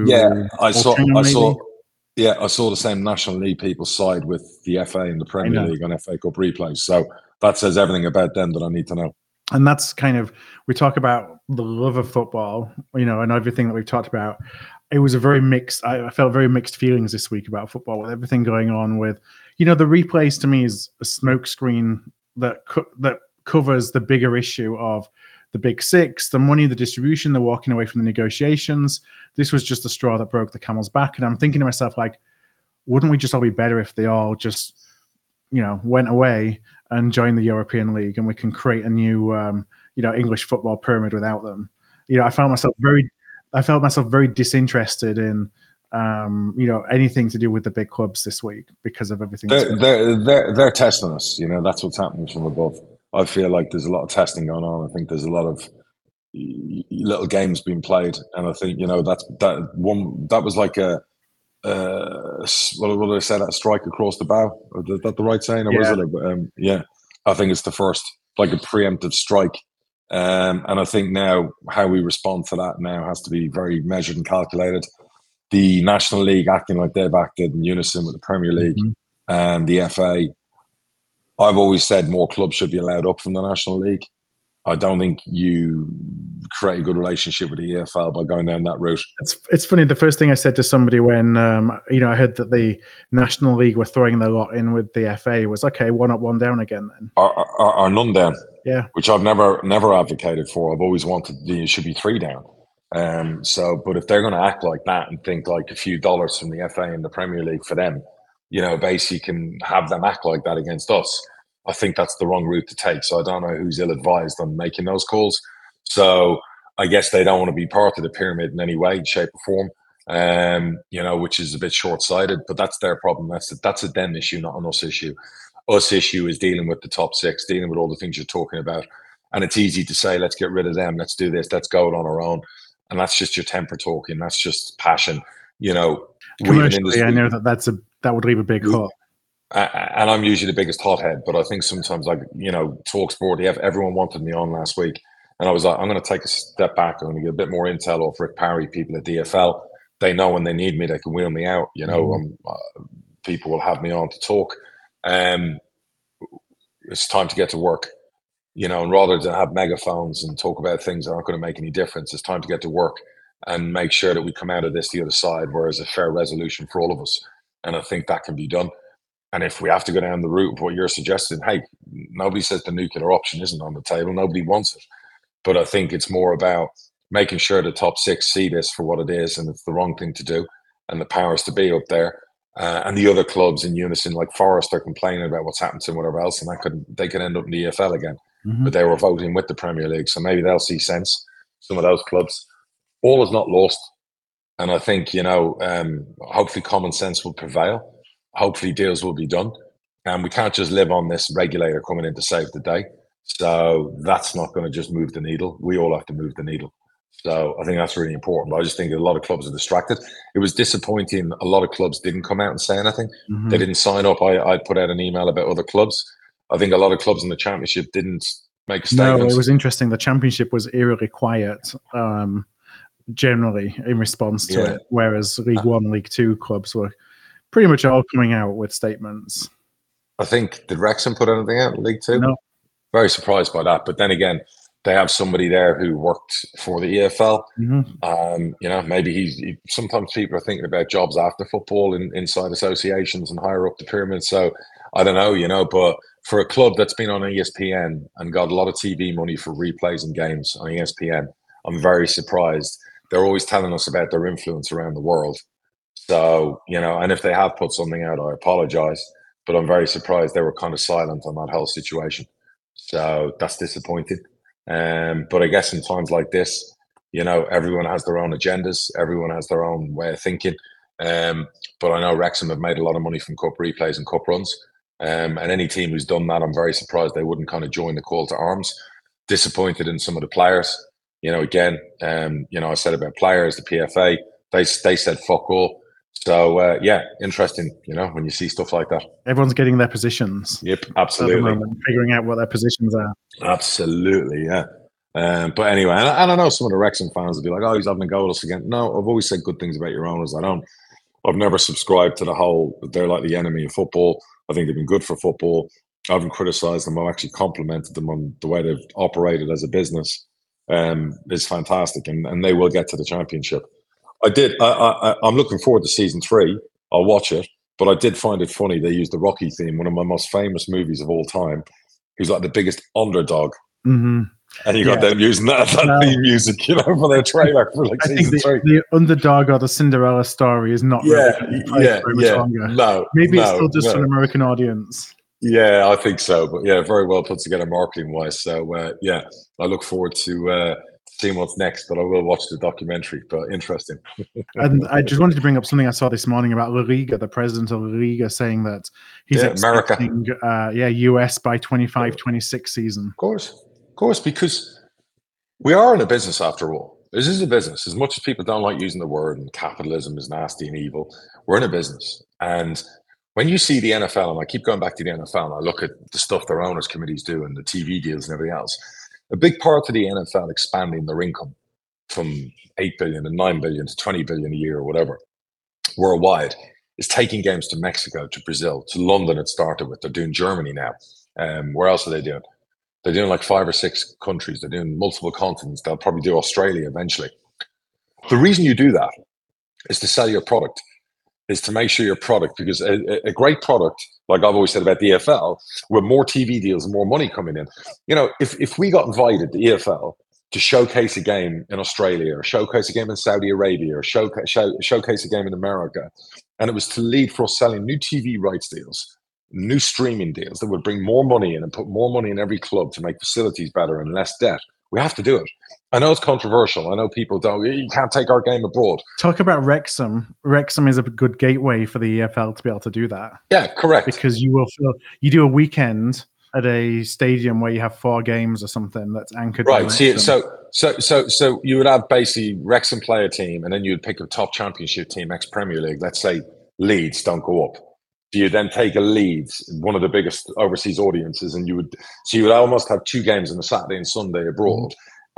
I saw the same National League people side with the FA and the Premier League on FA Cup replays. So that says everything about them that I need to know. And that's kind of, we talk about the love of football, and everything that we've talked about. It was a very mixed, I felt very mixed feelings this week about football, with everything going on with, the replays to me is a smokescreen that covers the bigger issue of the Big Six, the money, the distribution, the walking away from the negotiations. This was just the straw that broke the camel's back. And I'm thinking to myself, like, wouldn't we just all be better if they all just, went away and joined the European League, and we can create a new, English football pyramid without them? I felt myself very disinterested in, anything to do with the big clubs this week because of everything. They're testing us. That's what's happening from above. I feel like there's a lot of testing going on. I think there's a lot of little games being played, and I think that was like a what did I say? That strike across the bow. Is that the right saying? Or was it? I think it's the first, like a preemptive strike. And I think now how we respond to that now has to be very measured and calculated. The National League acting like they've acted in unison with the Premier League and the FA. I've always said more clubs should be allowed up from the National League. I don't think you create a good relationship with the EFL by going down that route. It's funny. The first thing I said to somebody when I heard that the National League were throwing their lot in with the FA was, okay, one up, one down again. Then are none down. Yeah, which I've never advocated for. I've always wanted it should be 3 down. But if they're going to act like that and think like a few dollars from the FA and the Premier League for them, basically can have them act like that against us, I think that's the wrong route to take. So I don't know who's ill-advised on making those calls. So I guess they don't want to be part of the pyramid in any way, shape or form, which is a bit short-sighted, but that's their problem. That's a them issue, not an us issue. Us issue is dealing with the top 6, dealing with all the things you're talking about. And it's easy to say, let's get rid of them. Let's do this. Let's go it on our own. And that's just your temper talking. That's just passion. Commercially, I know that would leave a big hole. And I'm usually the biggest hothead, but I think sometimes, Talk Sport, everyone wanted me on last week. And I was like, I'm going to take a step back. I'm going to get a bit more intel off Rick Parry, people at DFL. They know when they need me, they can wheel me out. People will have me on to talk. It's time to get to work, and rather than have megaphones and talk about things that aren't going to make any difference, it's time to get to work and make sure that we come out of this the other side where there's a fair resolution for all of us. And I think that can be done. And if we have to go down the route of what you're suggesting, hey, nobody says the nuclear option isn't on the table. Nobody wants it. But I think it's more about making sure the top 6 see this for what it is, and it's the wrong thing to do, and the powers to be up there. And the other clubs in unison, like Forest, are complaining about what's happened to them, whatever else, and they could end up in the EFL again. Mm-hmm. But they were voting with the Premier League, so maybe they'll see sense. Some of those clubs, all is not lost, and I think hopefully common sense will prevail. Hopefully deals will be done, and we can't just live on this regulator coming in to save the day. So that's not going to just move the needle. We all have to move the needle. So I think that's really important. I just think a lot of clubs are distracted. It was disappointing. A lot of clubs didn't come out and say anything. Mm-hmm. They didn't sign up. I put out an email about other clubs. I think a lot of clubs in the Championship didn't make a statement. No, it was interesting. The Championship was eerily quiet, generally, in response to it, whereas League One, League Two clubs were pretty much all coming out with statements. I think, did Wrexham put anything out in League Two? No. Very surprised by that. But then again, they have somebody there who worked for the EFL. Mm-hmm. Maybe sometimes people are thinking about jobs after football inside associations and higher up the pyramid. So I don't know, but for a club that's been on ESPN and got a lot of TV money for replays and games on ESPN, I'm very surprised. They're always telling us about their influence around the world. So, and if they have put something out, I apologize, but I'm very surprised they were kind of silent on that whole situation. So that's disappointing. But I guess in times like this, everyone has their own agendas. Everyone has their own way of thinking. But I know Wrexham have made a lot of money from cup replays and cup runs. And any team who's done that, I'm very surprised they wouldn't kind of join the call to arms. Disappointed in some of the players. I said about players, the PFA, they said fuck all. So, interesting, when you see stuff like that. Everyone's getting their positions. Yep, absolutely. At the moment, figuring out what their positions are. Absolutely, yeah. But anyway, and I know some of the Wrexham fans will be like, oh, he's having a go at us again. No, I've always said good things about your owners. I've never subscribed to the whole, they're like the enemy of football. I think they've been good for football. I haven't criticised them. I've actually complimented them on the way they've operated as a business. It's fantastic, and they will get to the Championship. I'm looking forward to season 3. I'll watch it, but I did find it funny. They used the Rocky theme, one of my most famous movies of all time. He's like the biggest underdog. Mm-hmm. And you got them using that theme music, for their trailer for season 3. The underdog or the Cinderella story is not very much longer. No, maybe it's still just an American audience. Yeah, I think so. But very well put together marketing wise. So I look forward to seeing what's next, but I will watch the documentary. But interesting. And I just wanted to bring up something I saw this morning about La Liga, the president of La Liga, saying that he's expecting US by 25-26 season. Of course, because we are in a business after all. This is a business. As much as people don't like using the word and capitalism is nasty and evil, we're in a business. And when you see the NFL, and I keep going back to the NFL, and I look at the stuff their owners committees do and the TV deals and everything else, a big part of the NFL expanding their income from 8 billion and 9 billion to 20 billion a year or whatever worldwide is taking games to Mexico, to Brazil, to London. It started with. They're doing Germany now. Where else are they doing? They're doing like 5 or 6 countries. They're doing multiple continents. They'll probably do Australia eventually. The reason you do that is to sell your product, is to make sure your product, because a great product, like I've always said about the EFL, with more TV deals and more money coming in, if we got invited, the EFL, to showcase a game in Australia or showcase a game in Saudi Arabia or showcase a game in America, and it was to lead for us selling new TV rights deals, new streaming deals that would bring more money in and put more money in every club to make facilities better and less debt, we have to do it. I know it's controversial. I know people you can't take our game abroad. Talk about Wrexham. Wrexham is a good gateway for the EFL to be able to do that. Yeah, correct. Because you do a weekend at a stadium where you have 4 games or something that's anchored. Right. See, so you would have basically Wrexham play a team, and then you'd pick a top championship team, ex-Premier League. Let's say Leeds don't go up. So you then take a Leeds, one of the biggest overseas audiences, and you would almost have 2 games on a Saturday and Sunday abroad.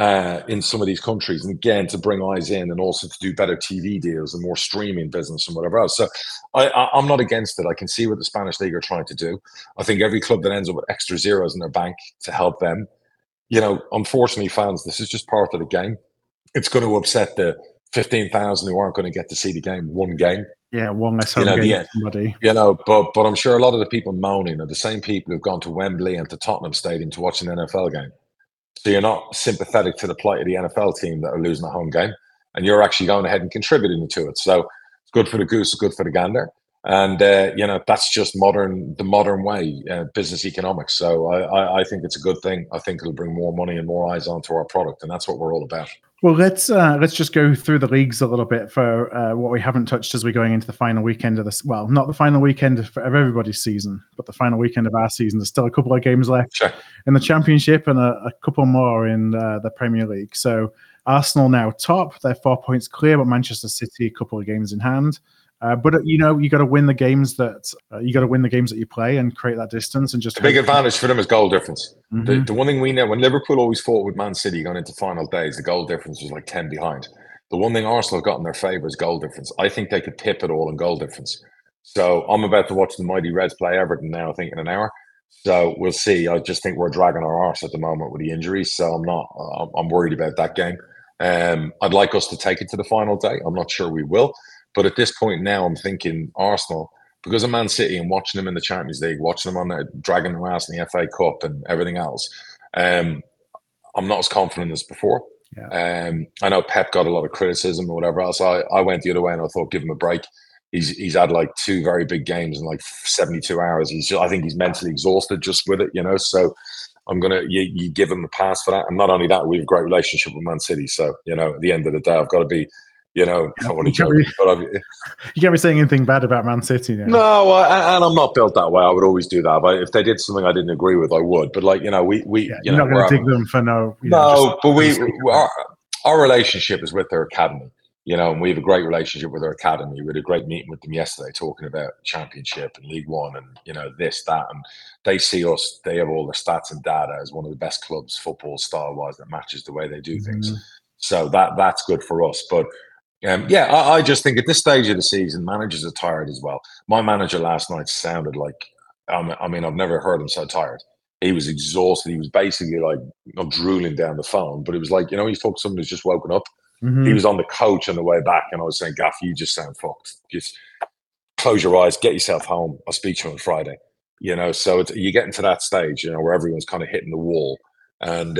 In some of these countries, and again to bring eyes in, and also to do better TV deals and more streaming business and whatever else. So I'm not against it. I can see what the Spanish league are trying to do. I think every club that ends up with extra zeros in their bank to help them, unfortunately, fans, this is just part of the game. It's going to upset the 15,000 who aren't going to get to see the game, one game. Yeah, one less home game. Somebody. But I'm sure a lot of the people moaning are the same people who've gone to Wembley and to Tottenham Stadium to watch an NFL game. So you're not sympathetic to the plight of the NFL team that are losing a home game, and you're actually going ahead and contributing to it. So it's good for the goose, it's good for the gander. And, that's just the modern way, business economics. So I think it's a good thing. I think it'll bring more money and more eyes onto our product. And that's what we're all about. Well, let's just go through the leagues a little bit for what we haven't touched as we're going into the final weekend of this. Well, not the final weekend of everybody's season, but the final weekend of our season. There's still a couple of games left in the Championship and a couple more in the Premier League. So Arsenal now top. They're 4 points clear, but Manchester City a couple of games in hand. But you got to win the games that you play and create that distance. And just the big advantage for them is goal difference. Mm-hmm. The one thing we know, when Liverpool always fought with Man City going into final days, the goal difference was like 10 behind. The one thing Arsenal got in their favour is goal difference. I think they could tip it all in goal difference. So I'm about to watch the mighty Reds play Everton now, I think in an hour. So we'll see. I just think we're dragging our arse at the moment with the injuries. So I'm worried about that game. I'd like us to take it to the final day. I'm not sure we will. But at this point now, I'm thinking Arsenal, because of Man City and watching them in the Champions League, watching them on there, dragging their ass in the FA Cup and everything else, I'm not as confident as before. Yeah. I know Pep got a lot of criticism or whatever else. I went the other way and I thought, give him a break. He's had like 2 very big games in like 72 hours. I think he's mentally exhausted just with it, So I'm going to you give him a pass for that. And not only that, we have a great relationship with Man City. So, at the end of the day, I've got to be, I want to joke, but you can't be saying anything bad about Man City now. No, and I'm not built that way. I would always do that. But if they did something I didn't agree with, I would. But you're not going to dig them for no. But our relationship is with their academy. And we have a great relationship with their academy. We had a great meeting with them yesterday, talking about Championship and League One, and this, that, and they see us. They have all the stats and data as one of the best clubs, football style wise, that matches the way they do things. So that's good for us, but. I just think at this stage of the season, managers are tired as well. My manager last night sounded like, I've never heard him so tired. He was exhausted. He was basically like not drooling down the phone, but it was like, you talk to someone who's just woken up. Mm-hmm. He was on the coach on the way back, and I was saying, Gaff, you just sound fucked. Just close your eyes, get yourself home. I'll speak to you on Friday. So you're getting to that stage, where everyone's kind of hitting the wall. And,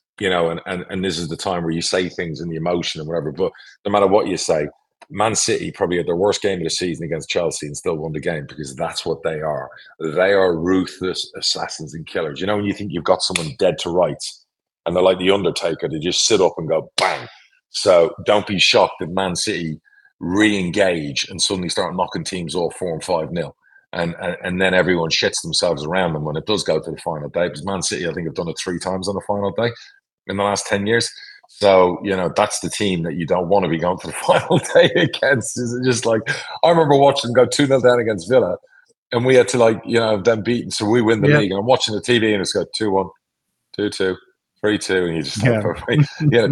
and this is the time where you say things in the emotion and whatever. But no matter what you say, Man City probably had their worst game of the season against Chelsea and still won the game, because that's what they are. They are ruthless assassins and killers. When you think you've got someone dead to rights and they're like the Undertaker, they just sit up and go bang. So don't be shocked if Man City re-engage and suddenly start knocking teams off 4 and 5-0. And then everyone shits themselves around them when it does go to the final day. Because Man City, I think, have done it 3 times on the final day in the last 10 years. So, that's the team that you don't want to be going to the final day against. Is just like, I remember watching them go 2-0 down against Villa, and we had to them beaten. So we win the league, and I'm watching the TV and it's got 2-1, 2-2, 3-2, and you just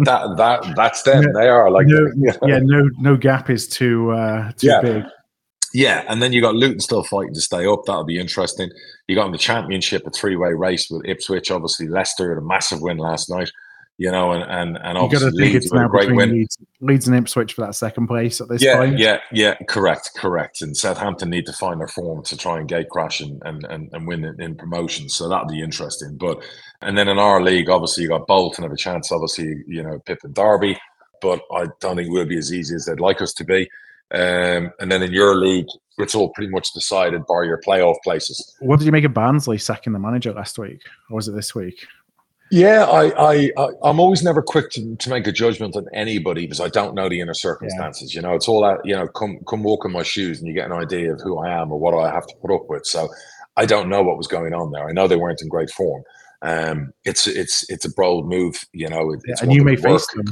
that's them. They are like, no gap is too big. Yeah, and then you got Luton still fighting to stay up. That'll be interesting. You got in the Championship a three-way race with Ipswich, obviously Leicester had a massive win last night, and You got to obviously think Leeds it's with a now great between win. Leeds and Ipswich for that second place at this Yeah, point. yeah, correct. And Southampton need to find their form to try and gate crash and win in promotion. So that'll be interesting. But and then in our league, obviously you got Bolton have a chance. Obviously, Pip and Derby, but I don't think it will be as easy as they'd like us to be. And then in your league, it's all pretty much decided by your playoff places. What did you make of Barnsley sacking the manager last week, or was it this week? Yeah, I'm always never quick to make a judgment on anybody because I don't know the inner circumstances. Yeah. It's all that, come walk in my shoes and you get an idea of who I am or what I have to put up with. So I don't know what was going on there. I know they weren't in great form. It's a bold move, it's and you may face them,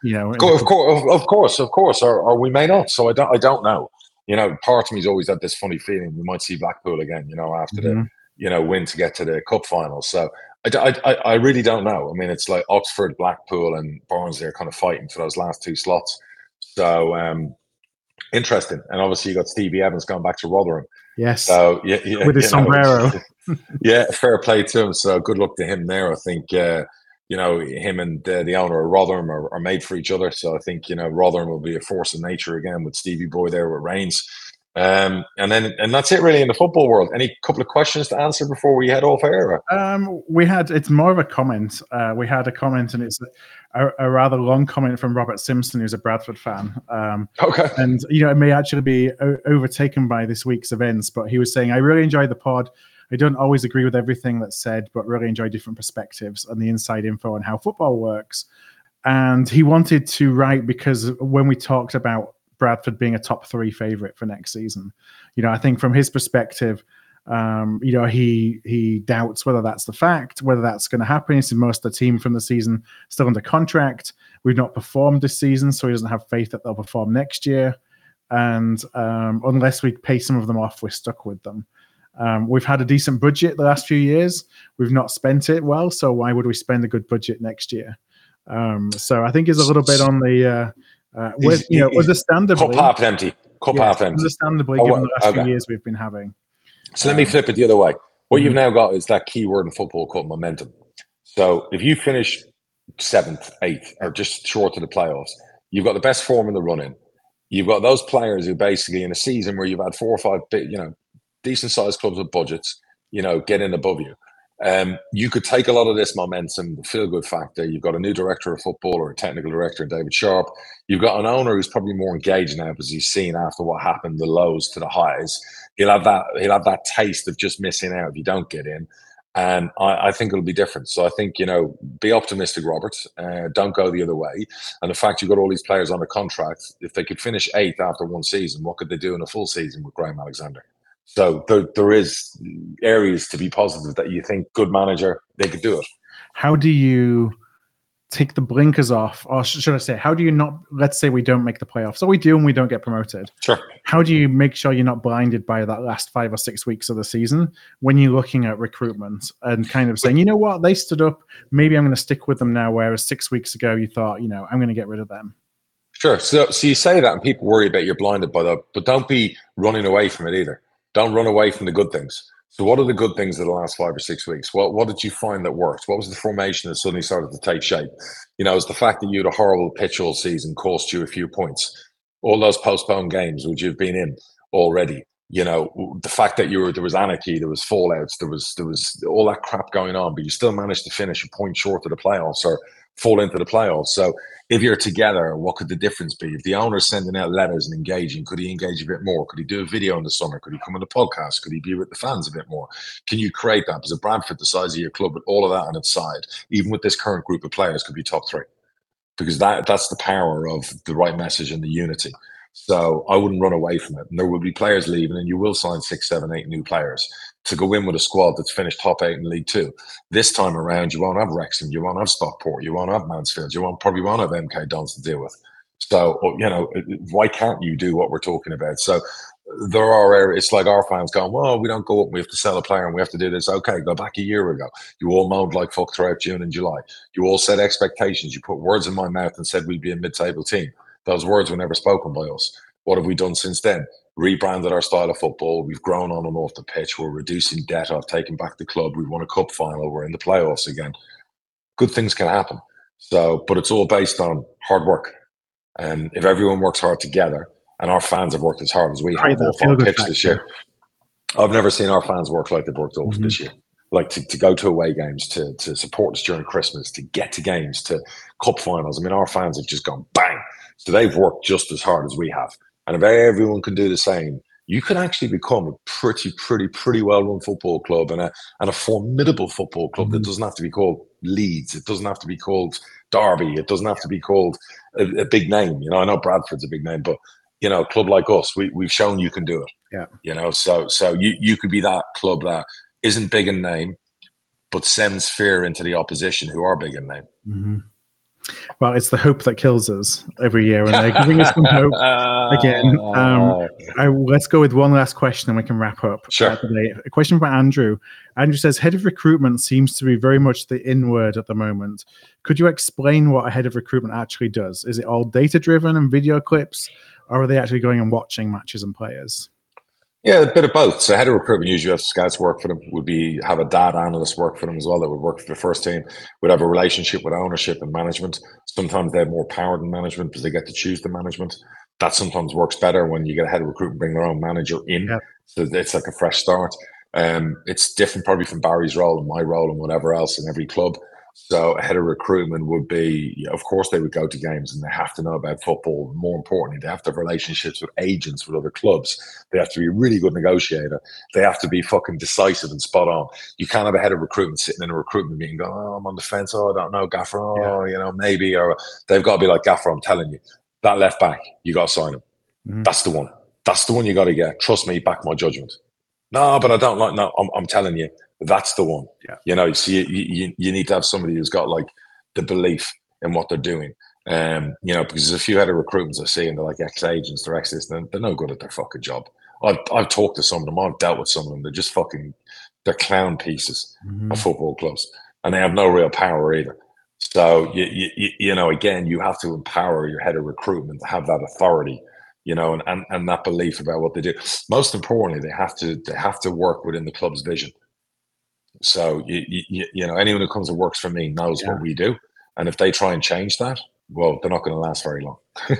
of course, or we may not. So I don't know. Part of me's always had this funny feeling we might see Blackpool again, after the win to get to the cup final. So I really don't know. I mean, it's like Oxford, Blackpool, and Barnsley are kind of fighting for those last two slots. So interesting. And obviously, you got Stevie Evans going back to Rotherham. Yes. So with his sombrero. Yeah, fair play to him. So good luck to him there. I think him and the owner of Rotherham are made for each other. So I think Rotherham will be a force of nature again with Stevie Boy there with Reigns. And that's it really in the football world. Any couple of questions to answer before we head off air? It's more of a comment. We had a comment, and it's a rather long comment from Robert Simpson, who's a Bradford fan. Okay. And it may actually be overtaken by this week's events, but he was saying, I really enjoyed the pod. I don't always agree with everything that's said, but really enjoy different perspectives and the inside info on how football works. And he wanted to write because when we talked about Bradford being a top 3 favorite for next season, I think from his perspective, he doubts whether that's the fact, whether that's going to happen. He said most of the team from the season still under contract. We've not performed this season, so he doesn't have faith that they'll perform next year. And unless we pay some of them off, we're stuck with them. We've had a decent budget the last few years. We've not spent it well, so why would we spend a good budget next year? So I think he's a little bit on the understandably cup half empty. Half empty. Understandably, given the last few years we've been having. So let me flip it the other way. What you've now got is that key word in football called momentum. So if you finish 7th, 8th, or just short of the playoffs, you've got the best form in the run-in. You've got those players who basically in a season where you've had 4 or 5 decent-sized clubs with budgets, get in above you. You could take a lot of this momentum, the feel-good factor. You've got a new director of football or a technical director, David Sharp. You've got an owner who's probably more engaged now because he's seen after what happened, the lows to the highs. He'll have that taste of just missing out if you don't get in. And I think it'll be different. So I think, be optimistic, Robert. Don't go the other way. And the fact you've got all these players on a contract, if they could finish 8th after one season, what could they do in a full season with Graham Alexander? So there is areas to be positive that you think good manager, they could do it. How do you take the blinkers off? Or should I say, how do you not, let's say we don't make the playoffs. So we do and we don't get promoted. Sure. How do you make sure you're not blinded by that last 5 or 6 weeks of the season when you're looking at recruitment and kind of saying, you know what, they stood up, maybe I'm going to stick with them now, whereas 6 weeks ago you thought, I'm going to get rid of them. Sure. So you say that and people worry about you're blinded by that, but don't be running away from it either. Don't run away from the good things. So what are the good things of the last 5 or 6 weeks? What did you find that worked? What was the formation that suddenly started to take shape? It's the fact that you had a horrible pitch all season cost you a few points. All those postponed games which you've been in already. The fact that there was anarchy, there was fallouts, there was all that crap going on, but you still managed to finish a point short of the playoffs or fall into the playoffs. So if you're together, what could the difference be? If the owner's sending out letters and engaging, could he engage a bit more? Could he do a video in the summer? Could he come on the podcast? Could he be with the fans a bit more? Can you create that? Because a Bradford, the size of your club, with all of that on its side, even with this current group of players, could be top 3. Because that's the power of the right message and the unity. So I wouldn't run away from it. And there will be players leaving, and you will sign 6, 7, 8 new players to go in with a squad that's finished top 8 in League 2. This time around, you won't have Wrexham, you won't have Stockport, you won't have Mansfield, probably won't have MK Dons to deal with. So, why can't you do what we're talking about? So there are areas, it's like our fans going, well, we don't go up, we have to sell a player and we have to do this. Okay, go back a year ago. You all moaned like fuck throughout June and July. You all set expectations. You put words in my mouth and said we'd be a mid-table team. Those words were never spoken by us. What have we done since then? rebranded our style of football. We've grown on and off the pitch. We're reducing debt. I've taken back the club. We've won a cup final. We're in the playoffs again. Good things can happen. So, but it's all based on hard work. And if everyone works hard together, and our fans have worked as hard as we have off our pitch this year, I've never seen our fans work like they've worked off this year. Like to go to away games, to support us during Christmas, to get to games, to cup finals. I mean, our fans have just gone bang. So they've worked just as hard as we have. And if everyone can do the same, you can actually become a pretty well-run football club and a formidable football club that doesn't have to be called Leeds. It doesn't have to be called Derby. It doesn't have to be called a big name. You know, I know Bradford's a big name, but, you know, a club like us, we've shown you can do it. Yeah. You know, so you could be that club that isn't big in name, but sends fear into the opposition who are big in name. Mm-hmm. Well, it's the hope that kills us every year, and they're giving us some hope again. Let's go with one last question, and we can wrap up. Sure. Today. A question from Andrew. Andrew says, "Head of recruitment seems to be very much the in word at the moment. Could you explain what a head of recruitment actually does? Is it all data driven and video clips, or are they actually going and watching matches and players?" Yeah, a bit of both. So head of recruitment usually have scouts work for them, have a data analyst work for them as well that would work for the first team, would have a relationship with ownership and management. Sometimes they have more power than management because they get to choose the management. That sometimes works better when you get a head of recruitment, bring their own manager in. Yep. So it's like a fresh start. It's different probably from Barry's role and my role and whatever else in every club. So a head of recruitment would be, of course, they would go to games and they have to know about football. More importantly, they have to have relationships with agents, with other clubs. They have to be a really good negotiator. They have to be fucking decisive and spot on. You can't have a head of recruitment sitting in a recruitment meeting going, "Oh, I'm on the fence. Oh, I don't know, Gaffer. Oh, you know, maybe." Or they've got to be like, "Gaffer, I'm telling you, that left back, you got to sign him. Mm-hmm. That's the one. That's the one you got to get. Trust me, back my judgment." "No, but I don't like." "No, I'm telling you. That's the one." Yeah. You know, so you need to have somebody who's got like the belief in what they're doing. You know, because there's a few head of recruitments I see and they're like ex-agents, they're ex-this, they're no good at their fucking job. I've talked to some of them, I've dealt with some of them, they're just fucking, they're clown pieces of football clubs and they have no real power either. So, you know, again, you have to empower your head of recruitment to have that authority, you know, and that belief about what they do. Most importantly, they have to work within the club's vision. So you know, anyone who comes and works for me knows what we do, and if they try and change that, well, they're not going to last very long.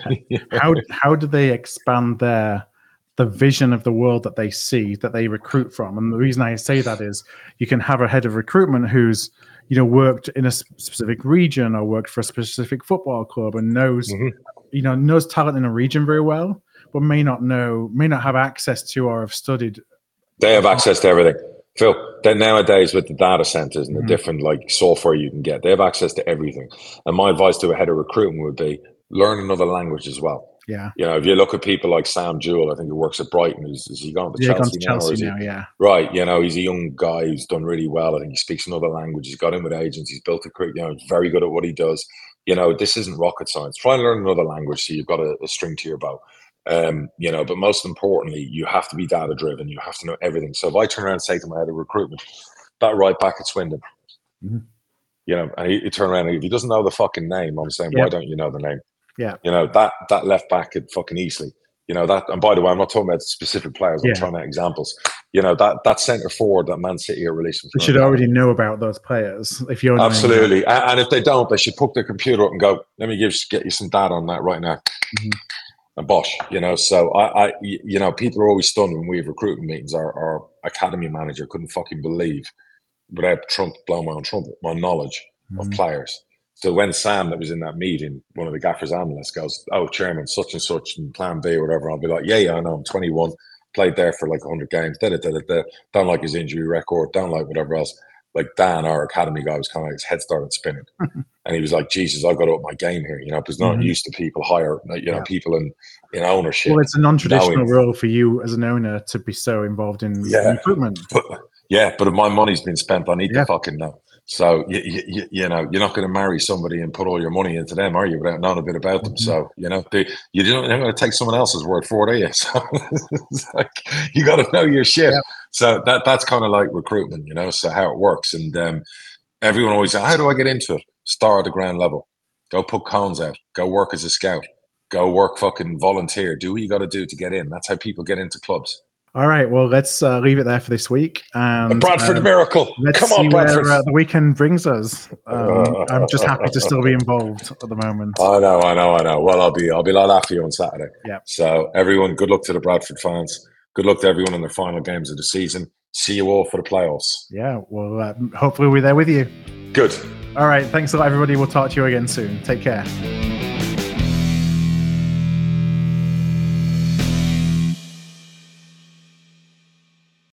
How do they expand the vision of the world that they see, that they recruit from? And the reason I say that is you can have a head of recruitment who's, you know, worked in a specific region or worked for a specific football club and knows, you know, knows talent in a region very well, but may not have access to or have studied. They have access to everything. Phil, then nowadays with the data centers and the different like software you can get, they have access to everything. And my advice to a head of recruitment would be learn another language as well. Yeah. You know, if you look at people like Sam Jewell, I think he works at Brighton. Is he gone to Chelsea now? Yeah. Right. You know, he's a young guy who's done really well. I think he speaks another language. He's got in with agents. He's built you know, he's very good at what he does. You know, this isn't rocket science. Try and learn another language so you've got a string to your bow. You know, but most importantly, you have to be data driven. You have to know everything. So if I turn around and say to my head of recruitment, that right back at Swindon, you know, and he turn around and if he doesn't know the fucking name, I'm saying, why don't you know the name? Yeah. You know, that left back at fucking Eastleigh, you know, that, and by the way, I'm not talking about specific players, I'm trying out examples. You know, that centre forward that Man City are releasing. You should already know about those players if you're absolutely. And if they don't, they should put their computer up and go, let me get you some data on that right now. And bosh, you know, so I you know, people are always stunned when we have recruitment meetings. Our academy manager couldn't fucking believe, without blowing my own trumpet, my knowledge of players. So when Sam, that was in that meeting, one of the Gaffer's analysts goes, "Oh, chairman, such and such, and plan B or whatever," I'll be like, yeah, I know, I'm 21, played there for like 100 games, don't like his injury record, don't like whatever else. Like Dan, our academy guy, was kind of, his head started spinning. And he was like, Jesus, I've got to up my game here, you know, because not used to people hire, you know, people in ownership. Well, it's a non-traditional role for you as an owner to be so involved in recruitment. But if my money's been spent, I need to fucking know. So, you know, you're not going to marry somebody and put all your money into them, are you, without knowing a bit about them? So, you know, you're not going to take someone else's word for it, are you? So, it's like, you got to know your shit. Yeah. So that's kind of like recruitment, you know, so how it works. And everyone always says, how do I get into it? Start at the ground level. Go put cones out. Go work as a scout. go work, fucking volunteer, do what you got to do to get in. That's how people get into clubs. All right, well, let's leave it there for this week. And Bradford miracle. Let's Come on, see Bradford. where the weekend brings us. I'm just happy to still be involved at the moment. I know. Well, I'll be like that for you on Saturday. Yeah. So everyone, good luck to the Bradford fans. Good luck to everyone in their final games of the season. See you all for the playoffs. Yeah, well, hopefully we're there with you. Good. All right, thanks a lot, everybody. We'll talk to you again soon. Take care.